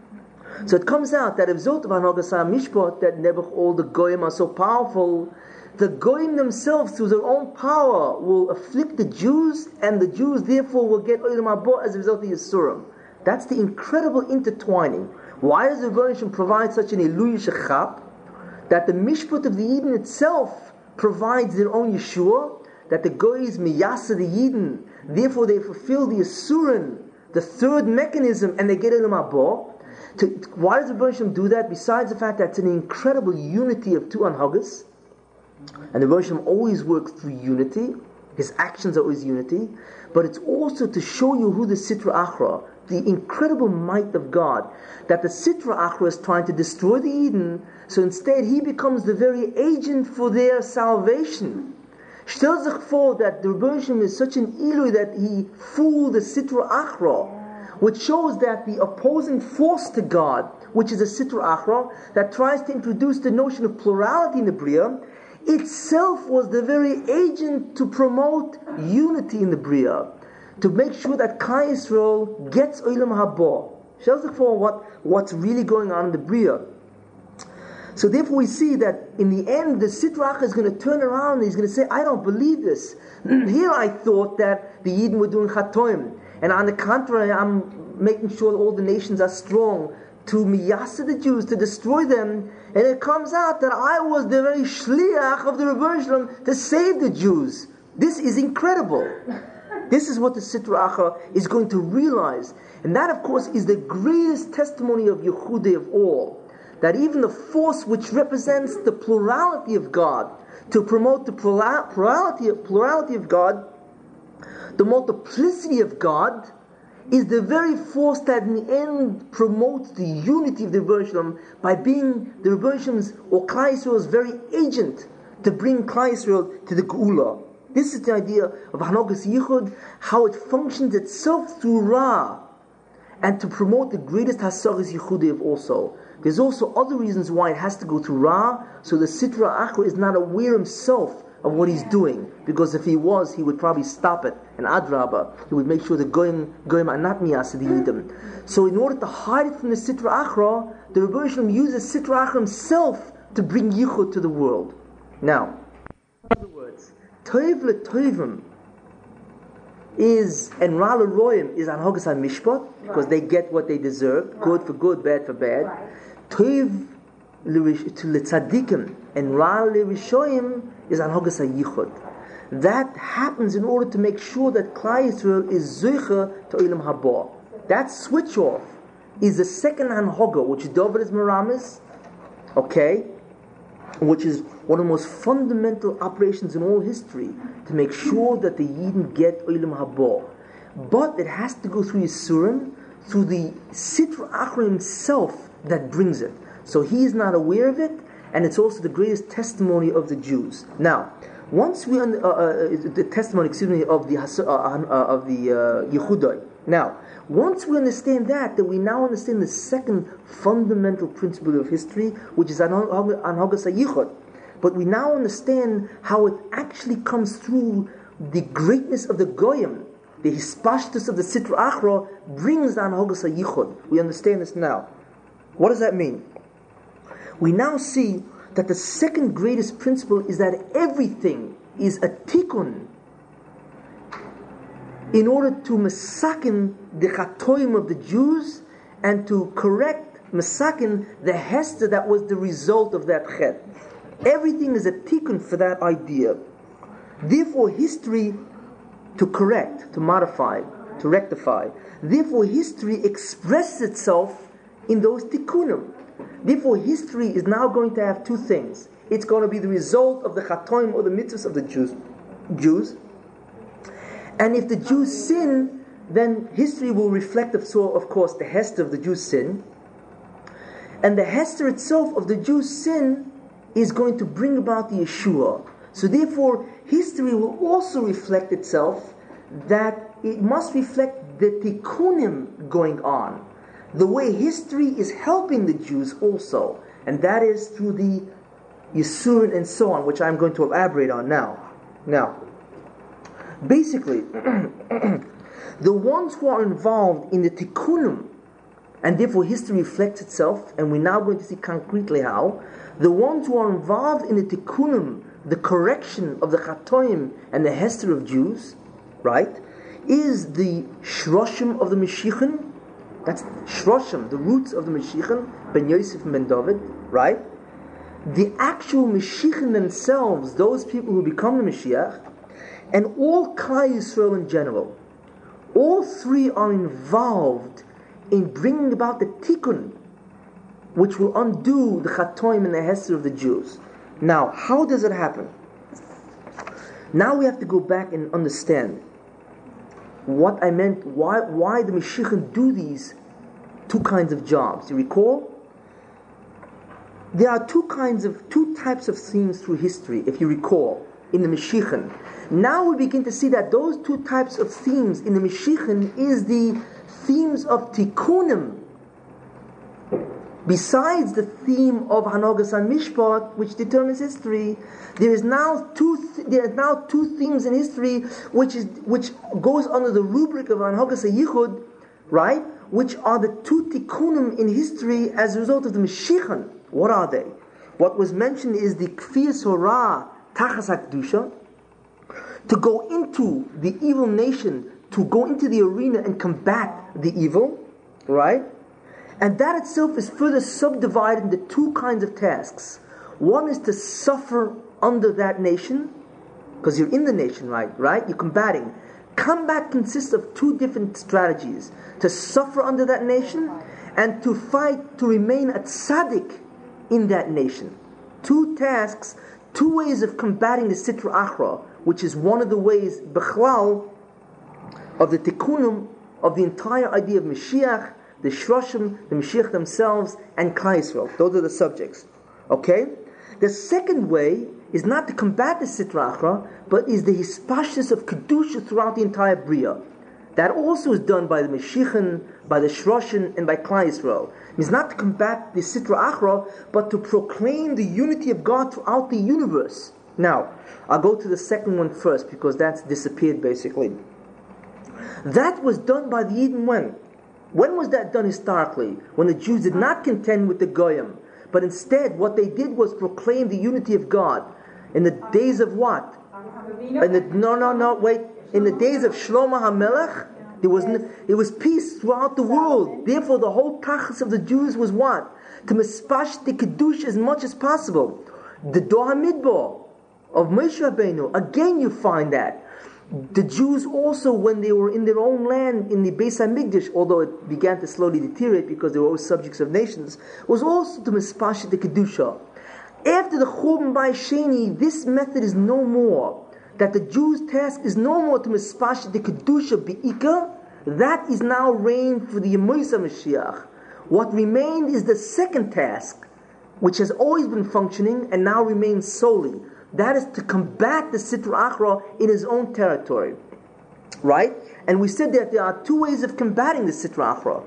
So it comes out that if Zot of Hanogas HaMishpat, that Nebuch, all the Goyim are so powerful, the Goyim themselves, through their own power, will afflict the Jews, and the Jews therefore will get Olam Haba as a result of Yisurim. That's the incredible intertwining. Why does the Rebbeinu Shalom provide such an Iluyah Shechap? That the Mishpat of the Eden itself provides their own Yeshua, that the Goyis miyasa the Yidden, therefore they fulfill the Asurin, the third mechanism, and they get Ilam Haba. To, why does the Rebbe Shem do that? Besides the fact that it's an incredible unity of two Anhagas, and the Rebbe Shem always works through unity, his actions are always unity, but it's also to show you who the Sitra Achra, the incredible might of God, that the Sitra Achra is trying to destroy the Eden, so instead he becomes the very agent for their salvation. Stell sich vor that the Rebbe Shem is such an Eloi that he fooled the Sitra Achra, which shows that the opposing force to God, which is a Sitra Achra, that tries to introduce the notion of plurality in the Bria, itself was the very agent to promote unity in the Bria, to make sure that Klal Yisrael gets Olam Haba. Stell sich vor what, what's really going on in the Bria. So therefore we see that in the end the Sitra Achra is going to turn around and he's going to say, I don't believe this. Here I thought that the Yidden were doing Chatoim, and on the contrary, I'm making sure that all the nations are strong to miyasa the Jews, to destroy them. And it comes out that I was the very shliach of the Rebbe Shalom to save the Jews. This is incredible. This is what the Sitra Achra is going to realize. And that, of course, is the greatest testimony of Yehudei of all. That even the force which represents the plurality of God, to promote the plurality of, plurality of God, the multiplicity of God, is the very force that in the end promotes the unity of the Rebbe Shalom by being the Rebbe Shalom's or Klal Yisrael's very agent to bring Klal Yisrael to the Geula. This is the idea of Hanogas Yichud, how it functions itself through Ra, and to promote the greatest Hasagas Yichudei also. There's also other reasons why it has to go through Ra, so the Sitra Achra is not aware himself of what he's doing, because if he was, he would probably stop it, and Adraba, he would make sure the Goyim, Goyim are not miyasa the Yidden. So in order to hide it from the Sitra Achra, the Rebbe Shalom uses Sitra Achra himself to bring Yichud to the world. Now, in other words, Toiv leToivim is, and Ra leRoyim is Anhagas HaMishpat, because they get what they deserve, good for good, bad for bad. Toiv to leTzadikim and Ra leRishoyim is Anhagas HaYichud. That happens in order to make sure that Klal Yisrael is Zoicha to Olam Haba. That switch off is the second Anhaga, which David is Meramis, okay, which is one of the most fundamental operations in all history, to make sure that the Yidden get Olam Haba. But it has to go through Yisurim, through the Sitra Achra himself that brings it. So he is not aware of it, and it's also the greatest testimony of the Jews. Now, once we un- uh, uh, the testimony, excuse me, of the uh, uh, of the uh, Yehudai. Now, once we understand that, then we now understand the second fundamental principle of history, which is Anhagas HaYichud. But we now understand how it actually comes through the greatness of the Goyim. The hispashtus of the Sitra Achra brings Anhagas HaYichud. We understand this now. What does that mean? We now see that the second greatest principle is that everything is a tikkun in order to mesakin the chatoim of the Jews and to correct, mesakin the hester that was the result of that chet. Everything is a tikkun for that idea. Therefore, history to correct, to modify, to rectify. Therefore, history expresses itself in those tikkunim. Therefore, history is now going to have two things. It's going to be the result of the chatoim or the mitzvahs of the Jews. Jews. And if the Jews sin, then history will reflect, of course, the hester of the Jews' sin. And the hester itself of the Jews' sin is going to bring about the Yeshua. So therefore, history will also reflect itself, that it must reflect the tikkunim going on. The way history is helping the Jews also. And that is through the Yisurin and so on, which I'm going to elaborate on now. Now, basically, the ones who are involved in the tikkunim, and therefore history reflects itself, and we're now going to see concretely how, the ones who are involved in the tikkunim, the correction of the chatoim and the hester of Jews, right, is the shroshim of the Mashiachin. That's shroshim, the roots of the Mashiachin, Ben Yosef and Ben David, right? the actual Mashiachim themselves, those people who become the Mashiach, and all Klal Yisrael in general, all three are involved in bringing about the tikkun, which will undo the chatoim and the hester of the Jews. Now, how does it happen? Now we have to go back and understand what I meant, why why the Mashiachim do these two kinds of jobs. You recall? There are two kinds of, two types of themes through history, if you recall, in the Mashiachim. Now we begin to see that those two types of themes in the Mashiachim is the themes of tikkunim. Besides the theme of Hanogas and Mishpat, which determines history, there is now two th- there are now two themes in history which is which goes under the rubric of Hanogas Yichud, right? Which are the two tikkunim in history as a result of the Mashiachim. What are they? What was mentioned is the Kfiyas Horah Tachas HaKdusha, to go into the evil nation, to go into the arena and combat the evil, right? And that itself is further subdivided into two kinds of tasks. One is to suffer under that nation, because you're in the nation, right? Right? You're combating. Combat consists of two different strategies: to suffer under that nation, and to fight to remain a tzaddik in that nation. Two tasks, two ways of combating the Sitra Achra, which is one of the ways, Bechlal, of the tikkunim of the entire idea of Mashiach, the Shroshim, the Mashiach themselves, and Klal Yisrael. Those are the subjects. Okay? The second way is not to combat the Sitra Achra, but is the hispashtus of Kedusha throughout the entire Bria. That also is done by the Mashiachim, by the Shroshim, and by Klal Yisrael. It means not to combat the Sitra Achra, but to proclaim the unity of God throughout the universe. Now, I'll go to the second one first, because that's disappeared basically. That was done by the Yidden when? When was that done historically? When the Jews did not contend with the Goyim, but instead what they did was proclaim the unity of God. In the days of what? In the, no, no, no, wait. In the days of Shlomo HaMelech, there was no, it was peace throughout the world. Therefore, the whole tachas of the Jews was what? To mispash the Kiddush as much as possible. The Dor HaMidbar of Moshe Rabbeinu, again you find that. The Jews also, when they were in their own land, in the Beis HaMikdash, although it began to slowly deteriorate because they were always subjects of nations, was also to mispash the Kedusha. After the Churban Bayis Sheni, this method is no more. That the Jews' task is no more to mispash the Kedusha Be'ika. That is now reigned for the Yemoisa Mashiach. What remained is the second task, which has always been functioning and now remains solely. That is to combat the Sitra Achra in his own territory. Right? And we said that there are two ways of combating the Sitra Achra.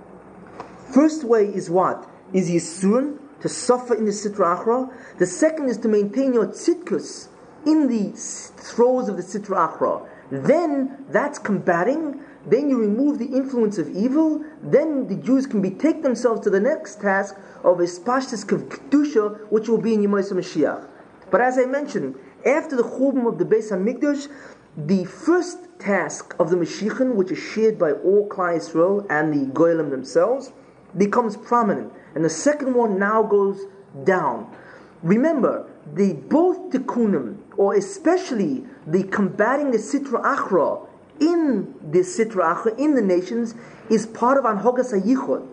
First way is what? Is Yisun, to suffer in the Sitra Achra. The second is to maintain your tzidkus in the throes of the Sitra Achra. Then that's combating. Then you remove the influence of evil. Then the Jews can be take themselves to the next task of Ispashtis Kedusha, which will be in Yemoisa Mashiach. But as I mentioned, after the Churban of the Beis HaMikdash, the first task of the Mashiachim, which is shared by all Klal Yisrael and the Goyim themselves, becomes prominent. And the second one now goes down. Remember, the both tikkunim, or especially the combating the Sitra Achra in the Sitra Achra, in the nations, is part of Hanhogas HaYichud.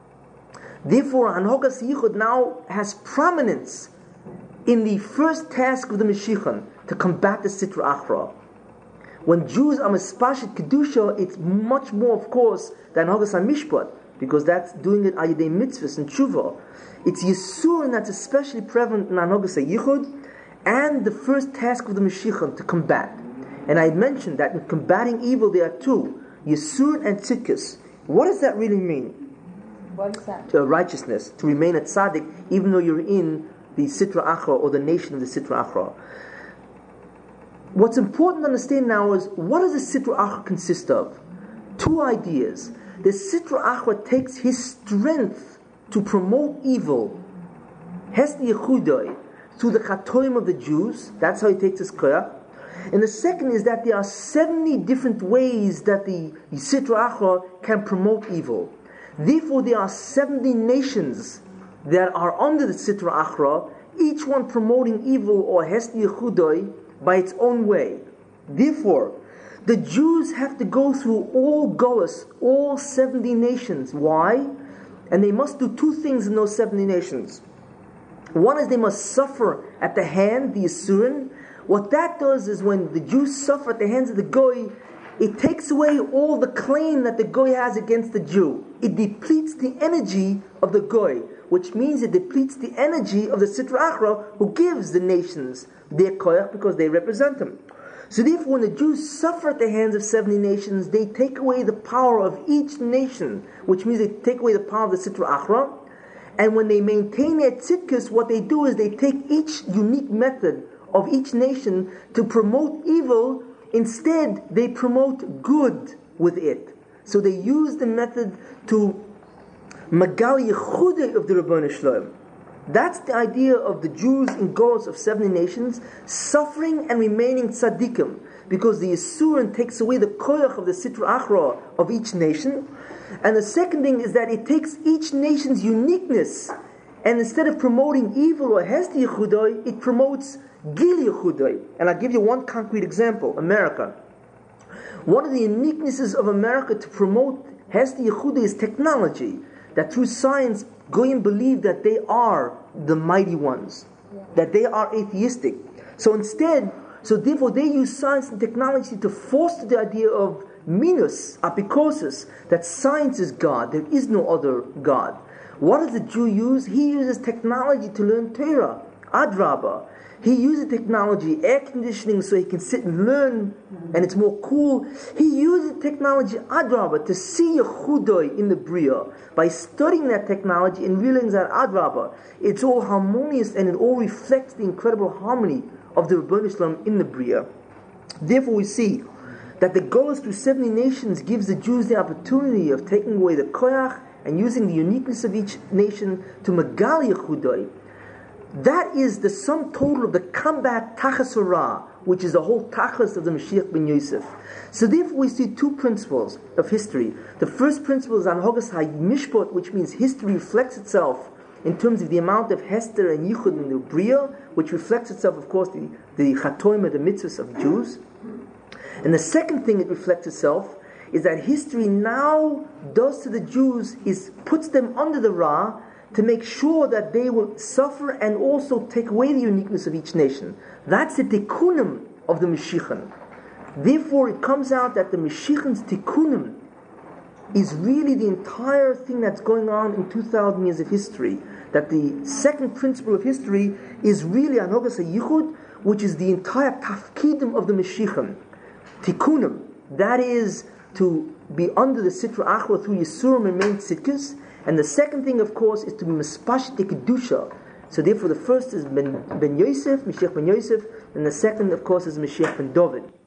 Therefore, Hanhogas HaYichud now has prominence in the first task of the Mashiachim, to combat the Sitra Achra. When Jews are mispashit Kedusha, it's much more, of course, than Hanhogas HaMishpat, because that's doing it ayidei mitzvahs and tshuva. It's Yisurin that's especially prevalent in Hanhogas HaYichud, and the first task of the Mashiachim, to combat. And I mentioned that in combating evil there are two, Yisurin and Tzidkus. What does that really mean? What is that? To righteousness, to remain a tzaddik, even though you're in the Sitra Achra, or the nation of the Sitra Achra. What's important to understand now is, what does the Sitra Achra consist of? Two ideas. The Sitra Achra takes his strength to promote evil, Hesni Yechudai, through the Chatoim of the Jews. That's how he takes his koyach. And the second is that there are seventy different ways that the Sitra Achra can promote evil. Therefore, there are seventy nations that are under the Sitra Achra each one promoting evil or Hesti Yechudoi by its own way. Therefore, the Jews have to go through all Golas, all seventy nations. Why? And they must do two things in those seventy nations. One is they must suffer at the hand, the Yisurin. What that does is when the Jews suffer at the hands of the Goy, it takes away all the claim that the Goy has against the Jew. It depletes the energy of the Goy, which means it depletes the energy of the Sitra Achra, who gives the nations their koyach because they represent them. So therefore, when the Jews suffer at the hands of seventy nations, they take away the power of each nation, which means they take away the power of the Sitra Achra. And when they maintain their tzidkus, what they do is they take each unique method of each nation to promote evil. Instead, they promote good with it. So they use the method to magal yechudei of the Rabbanu Shalom. That's the idea of the Jews in Golos of seventy nations, suffering and remaining tzaddikim, because the Yisurin takes away the koyach of the Sitra Achra of each nation. And the second thing is that it takes each nation's uniqueness, and instead of promoting evil or Hesti Yechudoi, it promotes Gil Yechudoi. And I'll give you one concrete example. America. One of the uniquenesses of America to promote Hesti Yechudoi is technology. That through science, Goyim believe that they are the mighty ones, that they are atheistic. So instead, so therefore they use science and technology to foster the idea of minus, apikosis, that science is God, there is no other God. What does the Jew use? He uses technology to learn Torah, Adrabah. He uses technology, air conditioning, so he can sit and learn, and it's more cool. He uses technology, Adrabah, to see Yechudoi in the Bria. By studying that technology and realizing that Adrabah, it's all harmonious and it all reflects the incredible harmony of the Rabbanu Shalom in the Bria. Therefore we see that the Golos through seventy nations gives the Jews the opportunity of taking away the koyach and using the uniqueness of each nation to magal yechudoi. That is the sum total of the combat tachas hara, which is the whole tachas of the Mashiach ben Yosef. So therefore we see two principles of history. The first principle is anhogas ha-mishpot, which means history reflects itself in terms of the amount of hester and yichud in the bria, which reflects itself, of course, the, the chatoim, the mitzvahs of Jews. And the second thing it reflects itself is that history now does to the Jews is puts them under the Ra to make sure that they will suffer and also take away the uniqueness of each nation. That's the tikkunim of the Mashiachan. Therefore, it comes out that the Mashiachan's tikkunim is really the entire thing that's going on in two thousand years of history. That the second principle of history is really Anhogas HaYichud, which is the entire tafkidim of the Mashiachan. Tikkunim, that is to be under the Sitra Achra through Yisurim and main tzidkus. And the second thing, of course, is to be Mespashit Kedusha. So therefore the first is Ben, ben Yosef, Mashiach ben Yosef, and the second, of course, is Mashiach ben David.